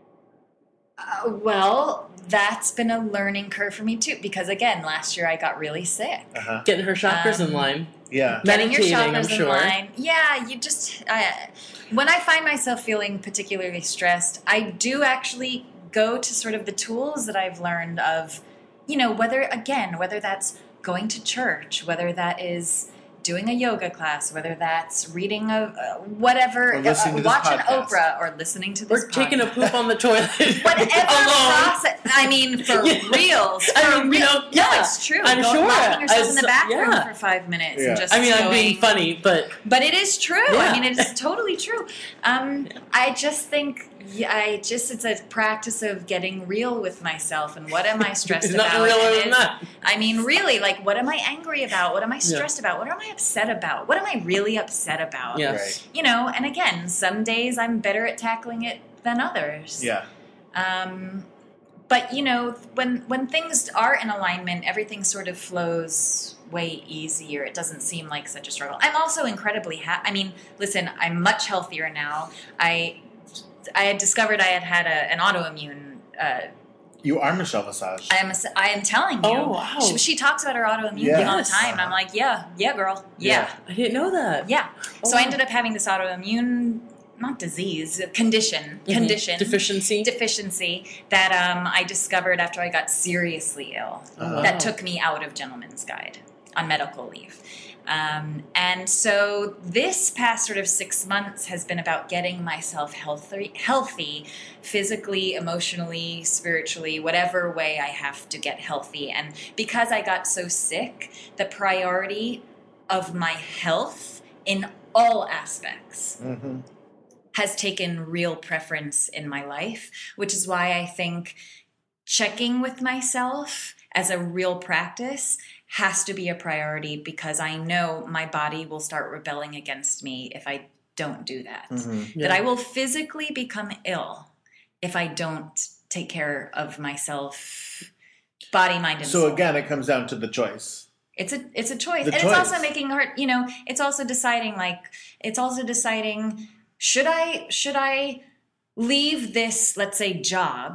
S4: Uh, well, that's been a learning curve for me too, because again, last year I got really sick.
S9: Uh huh.
S3: Getting her chakras in
S4: Um,
S3: line.
S9: Yeah.
S4: Getting your
S3: Meditating, I'm
S4: chakras in
S3: sure.
S4: line. Yeah, you just. I, when I find myself feeling particularly stressed, I do actually go to sort of the tools that I've learned of, you know, whether again, whether that's going to church, whether that is doing a yoga class, whether that's reading a uh, whatever,
S9: Or listening
S4: uh,
S9: to this
S4: watching
S9: podcast.
S4: Oprah or listening to this.
S3: Or taking a
S4: podcast.
S3: poop on the toilet.
S4: Whatever
S3: alone.
S4: process. I mean, for
S3: Yeah.
S4: reals.
S3: I
S4: For
S3: mean, you
S4: real-
S3: know,
S4: no,
S3: yeah.
S4: it's true.
S3: I'm
S4: Go
S3: sure.
S4: locking yourself
S3: I
S4: in the
S3: s-
S4: back room
S3: yeah.
S4: for five minutes
S9: Yeah.
S4: and just.
S3: I mean, I'm
S4: going-
S3: being funny, but
S4: but it is true.
S3: Yeah.
S4: I mean, it is totally true. Um, I just think, yeah, I just, it's a practice of getting real with myself and what am I stressed
S3: it's
S4: about?
S3: not realer
S4: And
S3: than
S4: it's-
S3: that.
S4: I mean, really, like, what am I angry about? What am I stressed about? What am I upset about? What am I really upset about?
S3: Yeah.
S9: Right.
S4: You know, and again, some days I'm better at tackling it than others.
S9: Yeah.
S4: Um, but you know, when when things are in alignment, everything sort of flows way easier. It doesn't seem like such a struggle. I'm also incredibly happy. I mean, listen, I'm much healthier now. I I had discovered I had had a, an autoimmune. Uh,
S9: You are Michelle Visage.
S4: I am. I am telling you.
S3: Oh, wow.
S4: She, she talks about her autoimmune
S9: Yeah.
S4: thing all the
S3: Yes.
S4: time, and I'm like, yeah, yeah, girl, yeah.
S3: I didn't know that.
S4: Yeah.
S3: Oh,
S4: so I
S3: wow.
S4: ended up having this autoimmune, not disease, condition,
S3: Mhm.
S4: condition,
S3: Deficiency.
S4: deficiency that um, I discovered after I got seriously ill.
S9: Uh-huh.
S4: That took me out of Gentleman's Guide on medical leave. Um, and so this past sort of six months has been about getting myself healthy, healthy, physically, emotionally, spiritually, whatever way I have to get healthy. And because I got so sick, the priority of my health in all aspects
S9: Mm-hmm.
S4: has taken real preference in my life, which is why I think checking with myself as a real practice has to be a priority, because I know my body will start rebelling against me if I don't do that.
S9: Mm-hmm.
S4: That I will physically become ill if I don't take care of myself, body, mind, and soul.
S9: So again, it comes down to the choice.
S4: It's a it's a choice.
S9: The
S4: and
S9: choice.
S4: It's also making hard, you know, it's also deciding like it's also deciding should I should I leave this, let's say, job,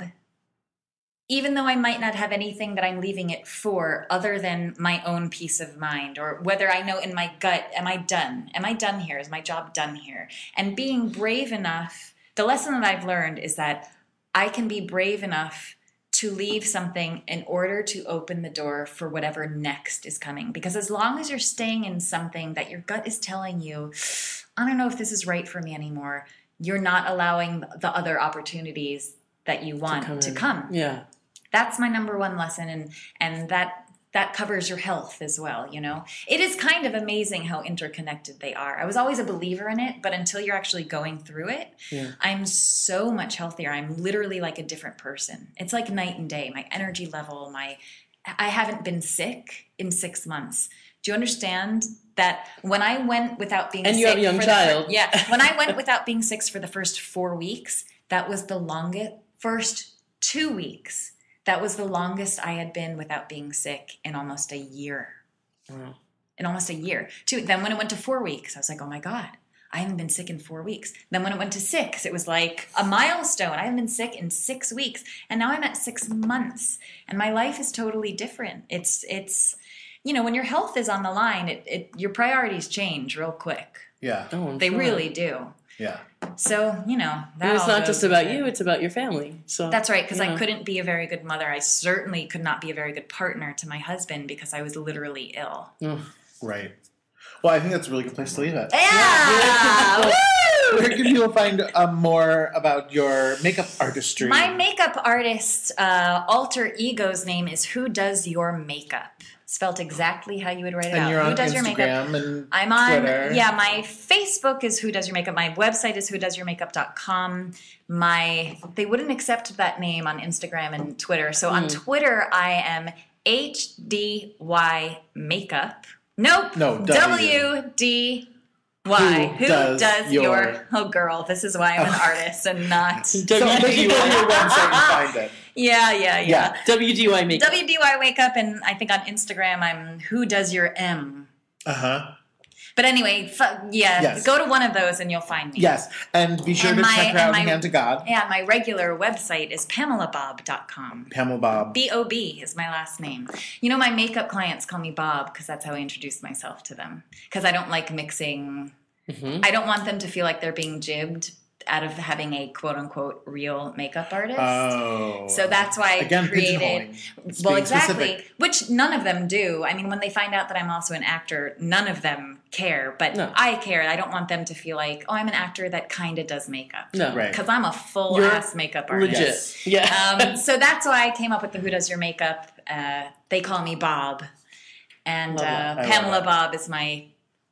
S4: even though I might not have anything that I'm leaving it for other than my own peace of mind, or whether I know in my gut, am I done? Am I done here? Is my job done here? And being brave enough, the lesson that I've learned is that I can be brave enough to leave something in order to open the door for whatever next is coming. Because as long as you're staying in something that your gut is telling you, I don't know if this is right for me anymore, you're not allowing the other opportunities that you want to come. To come.
S3: Yeah.
S4: That's my number one lesson, and and that that covers your health as well, you know. It is kind of amazing how interconnected they are. I was always a believer in it, but until you're actually going through it,
S3: Yeah.
S4: I'm so much healthier. I'm literally like a different person. It's like night and day. My energy level, my I haven't been sick in six months. Do you understand that when I went without being
S3: And
S4: sick
S3: you have a young
S4: for the
S3: child.
S4: fir- yeah, when I went without being sick for the first four weeks, that was the longest first two weeks. That was the longest I had been without being sick in almost a year.
S3: Wow.
S4: In almost a year. Two. Then when it went to four weeks, I was like, oh my God, I haven't been sick in four weeks. Then when it went to six, it was like a milestone. I haven't been sick in six weeks. And now I'm at six months. And my life is totally different. It's, it's, you know, when your health is on the line, it, it your priorities change real quick.
S9: Yeah.
S3: Oh, I'm
S4: They
S3: sure.
S4: really do.
S9: Yeah.
S4: So, you know, that
S3: And it's
S4: all
S3: not
S4: goes
S3: just
S4: with
S3: about
S4: it.
S3: you, it's about your family. So
S4: That's right, because
S3: yeah.
S4: I couldn't be a very good mother. I certainly could not be a very good partner to my husband because I was literally ill.
S3: Ugh.
S9: Right. Well, I think that's a really good place to leave it.
S4: Yeah! Woo!
S9: Where can people find uh, more about your makeup artistry?
S4: My makeup artist uh, alter ego's name is Who Does Your Makeup? Spelled exactly how you would write it
S9: and
S4: out.
S9: you're
S4: Who
S9: on
S4: does your makeup?
S9: Instagram and
S4: I'm on,
S9: Twitter.
S4: yeah, my Facebook is Who Does Your Makeup. My website is who does your makeup dot com. My, they wouldn't accept that name on Instagram and Twitter. So on Twitter, I am H D Y Makeup. Nope.
S9: No, W.
S4: W D Y.
S9: Who does
S4: your...
S9: your-
S4: Oh, girl, this is why I'm an artist and not...
S9: So if you go to your website and find it.
S4: Yeah, yeah, yeah.
S9: Yeah.
S3: W D Y makeup.
S4: W D Y Wake Up, and I think on Instagram, I'm Who Does Your M.
S9: Uh-huh.
S4: But anyway, f- yeah,
S9: Yes.
S4: go to one of those and you'll find me.
S9: Yes. And be sure
S4: And
S9: to
S4: my-
S9: check her out
S4: and
S9: in
S4: my-
S9: Hand to God.
S4: Yeah, my regular website is pamela bob dot com.
S9: Pamela Bob.
S4: B O B is my last name. You know, my makeup clients call me Bob because that's how I introduce myself to them. Because I don't like mixing.
S3: Mm-hmm.
S4: I don't want them to feel like they're being jibbed out of having a quote-unquote real makeup artist.
S9: Oh.
S4: So that's why I
S9: Again,
S4: created.
S9: pigeonholing. It's
S4: Well,
S9: being
S4: exactly.
S9: specific.
S4: Which none of them do. I mean, when they find out that I'm also an actor, none of them care. But
S3: No.
S4: I care. I don't want them to feel like, oh, I'm an actor that kind of does makeup.
S3: No.
S9: Right.
S4: Because I'm a full
S3: You're
S4: ass makeup artist.
S3: Legit.
S9: Yes.
S3: Yeah.
S4: Um, so that's why I came up with the Who Does Your Makeup. Uh, they call me Bob. And
S3: Love
S4: uh,
S3: that.
S9: I love
S4: Pamela
S9: that.
S4: Bob is my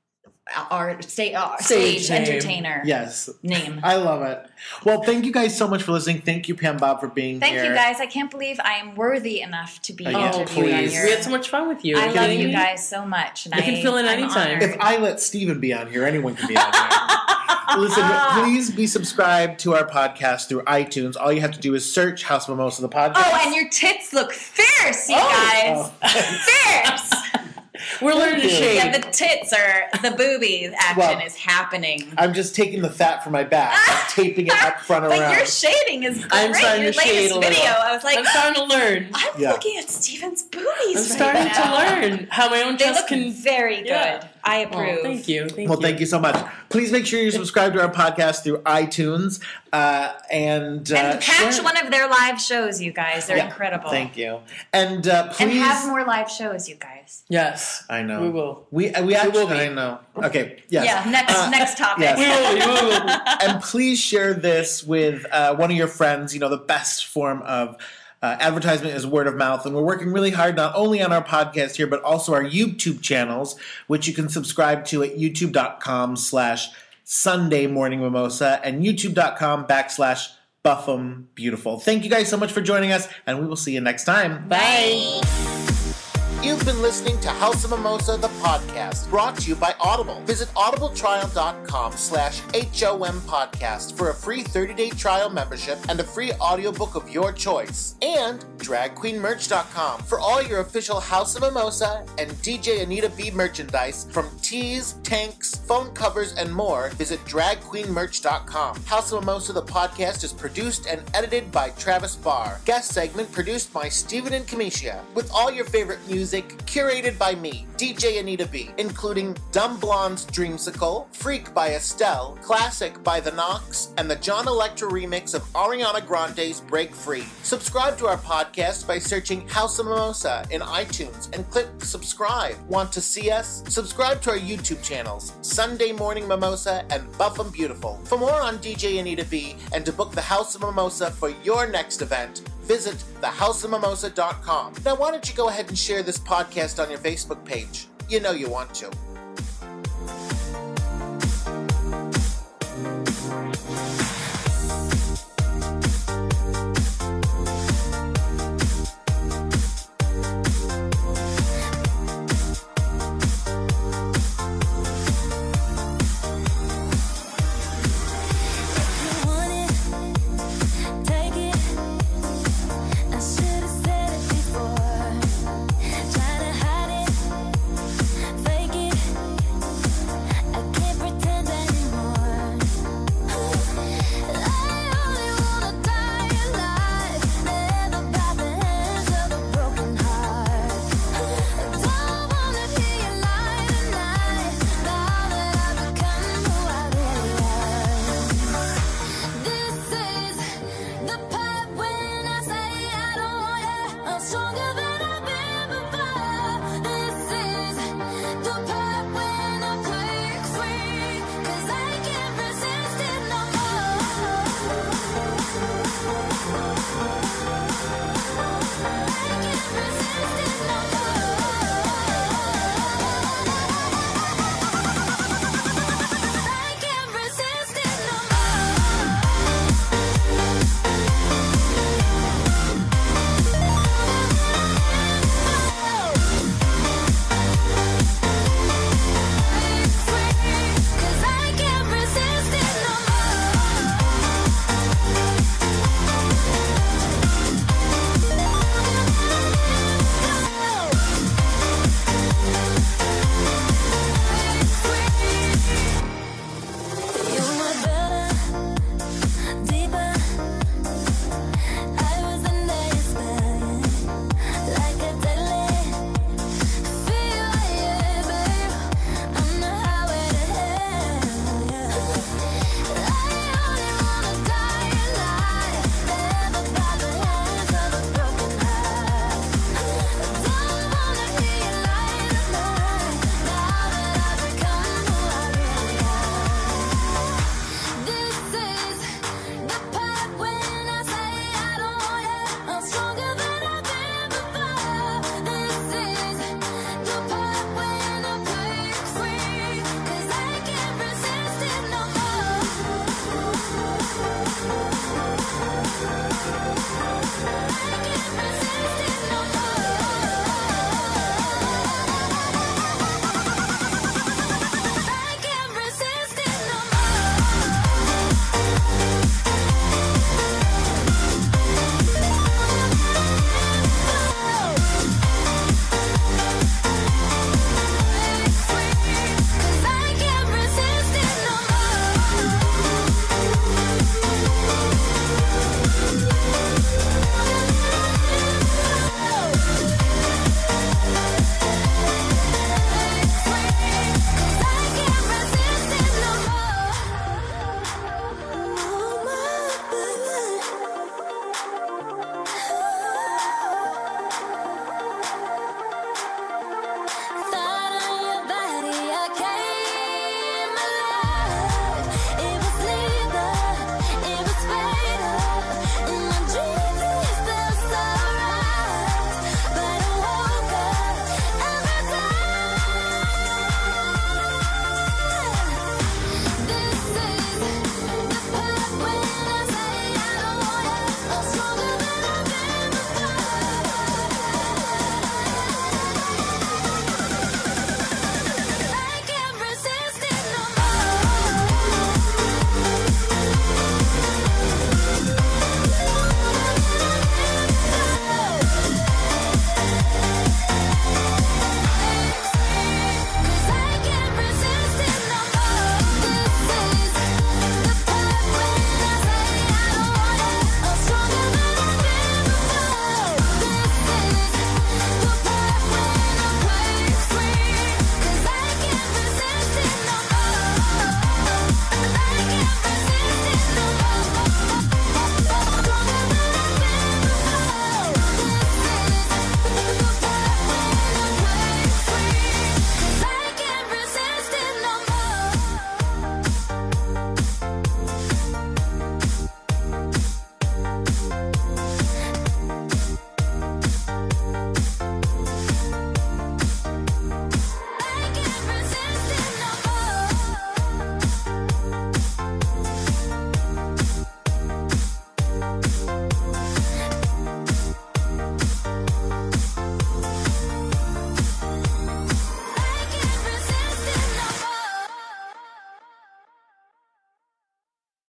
S4: art, sta- uh,
S3: Stage
S4: stage,
S3: name.
S4: entertainer
S9: Yes.
S4: name.
S9: I love it. Well, thank you guys so much for listening. Thank you, Pam Bob, for being
S4: Thank
S9: here.
S4: you guys. I can't believe I am worthy enough to be
S9: Oh, yeah,
S4: interviewed on
S9: please.
S4: your...
S3: We had so much fun with you.
S4: I
S3: Are you
S4: love
S3: kidding
S4: you
S3: me?
S4: guys so much. And
S3: You can
S4: I,
S3: fill in
S4: I'm
S3: anytime.
S4: honored.
S9: If I let Steven be on here, anyone can be on here. Listen, please be subscribed to our podcast through iTunes. All you have to do is search House of Mimosa, the podcast.
S4: Oh, and your tits look fierce, you guys. Fierce.
S3: We're learning to
S9: you.
S3: shade.
S4: Yeah, the tits are, the boobies action
S9: Well,
S4: is happening.
S9: I'm just taking the fat from my back and taping it up front
S4: But
S9: around.
S4: your shading is great.
S3: I'm starting
S4: your
S3: to shade
S4: latest
S3: a little.
S4: video, I was like,
S3: I'm starting to learn.
S4: I'm
S9: Yeah.
S4: looking at Steven's boobies
S3: I'm
S4: right
S3: starting
S4: now.
S3: to learn how my own
S4: They
S3: chest
S4: look
S3: can.
S4: very good.
S3: Yeah.
S4: I
S3: Oh,
S4: approve.
S3: thank you. Thank
S9: Well,
S3: you.
S9: thank you so much. Please make sure you subscribe to our podcast through iTunes uh, and uh,
S4: And catch
S9: share-
S4: one of their live shows, you guys. They're
S9: Yeah,
S4: incredible.
S9: Thank you. And uh, please
S4: And have more live shows, you guys. guys.
S3: Yes.
S9: I know.
S3: We will.
S9: We we actually.
S3: will be.
S9: I know. Okay. Yes.
S4: Yeah, next
S9: Uh,
S4: next topic.
S9: yes.
S3: We will. be, We will. be.
S9: And please share this with uh, one of your friends. You know, the best form of uh, advertisement is word of mouth. And we're working really hard not only on our podcast here, but also our YouTube channels, which you can subscribe to at youtube.com slash Sunday Morning Mimosa and youtube.com backslash Buffum Beautiful. Thank you guys so much for joining us, and we will see you next time.
S3: Bye.
S1: You've been listening to House of Mimosa, the podcast, brought to you by Audible. Visit audibletrial.com slash HOM podcast for a free thirty-day trial membership and a free audiobook of your choice. And drag queen merch dot com for all your official House of Mimosa and D J Anita B merchandise from tees, tanks, phone covers, and more. Visit drag queen merch dot com. House of Mimosa, the podcast, is produced and edited by Travis Barr. Guest segment produced by Stephen and Kamisha. With all your favorite music curated by me, D J Anita B, including Dumb Blonde's Dreamsicle, Freak by Estelle, Classic by The Knox, and the John Electra remix of Ariana Grande's Break Free. Subscribe to our podcast by searching House of Mimosa in iTunes and click subscribe. Want to see us? Subscribe to our YouTube channels, Sunday Morning Mimosa and Buffum Beautiful. For more on D J Anita B and to book the House of Mimosa for your next event, visit the house of mimosa dot com. Now, why don't you go ahead and share this podcast on your Facebook page? You know you want to.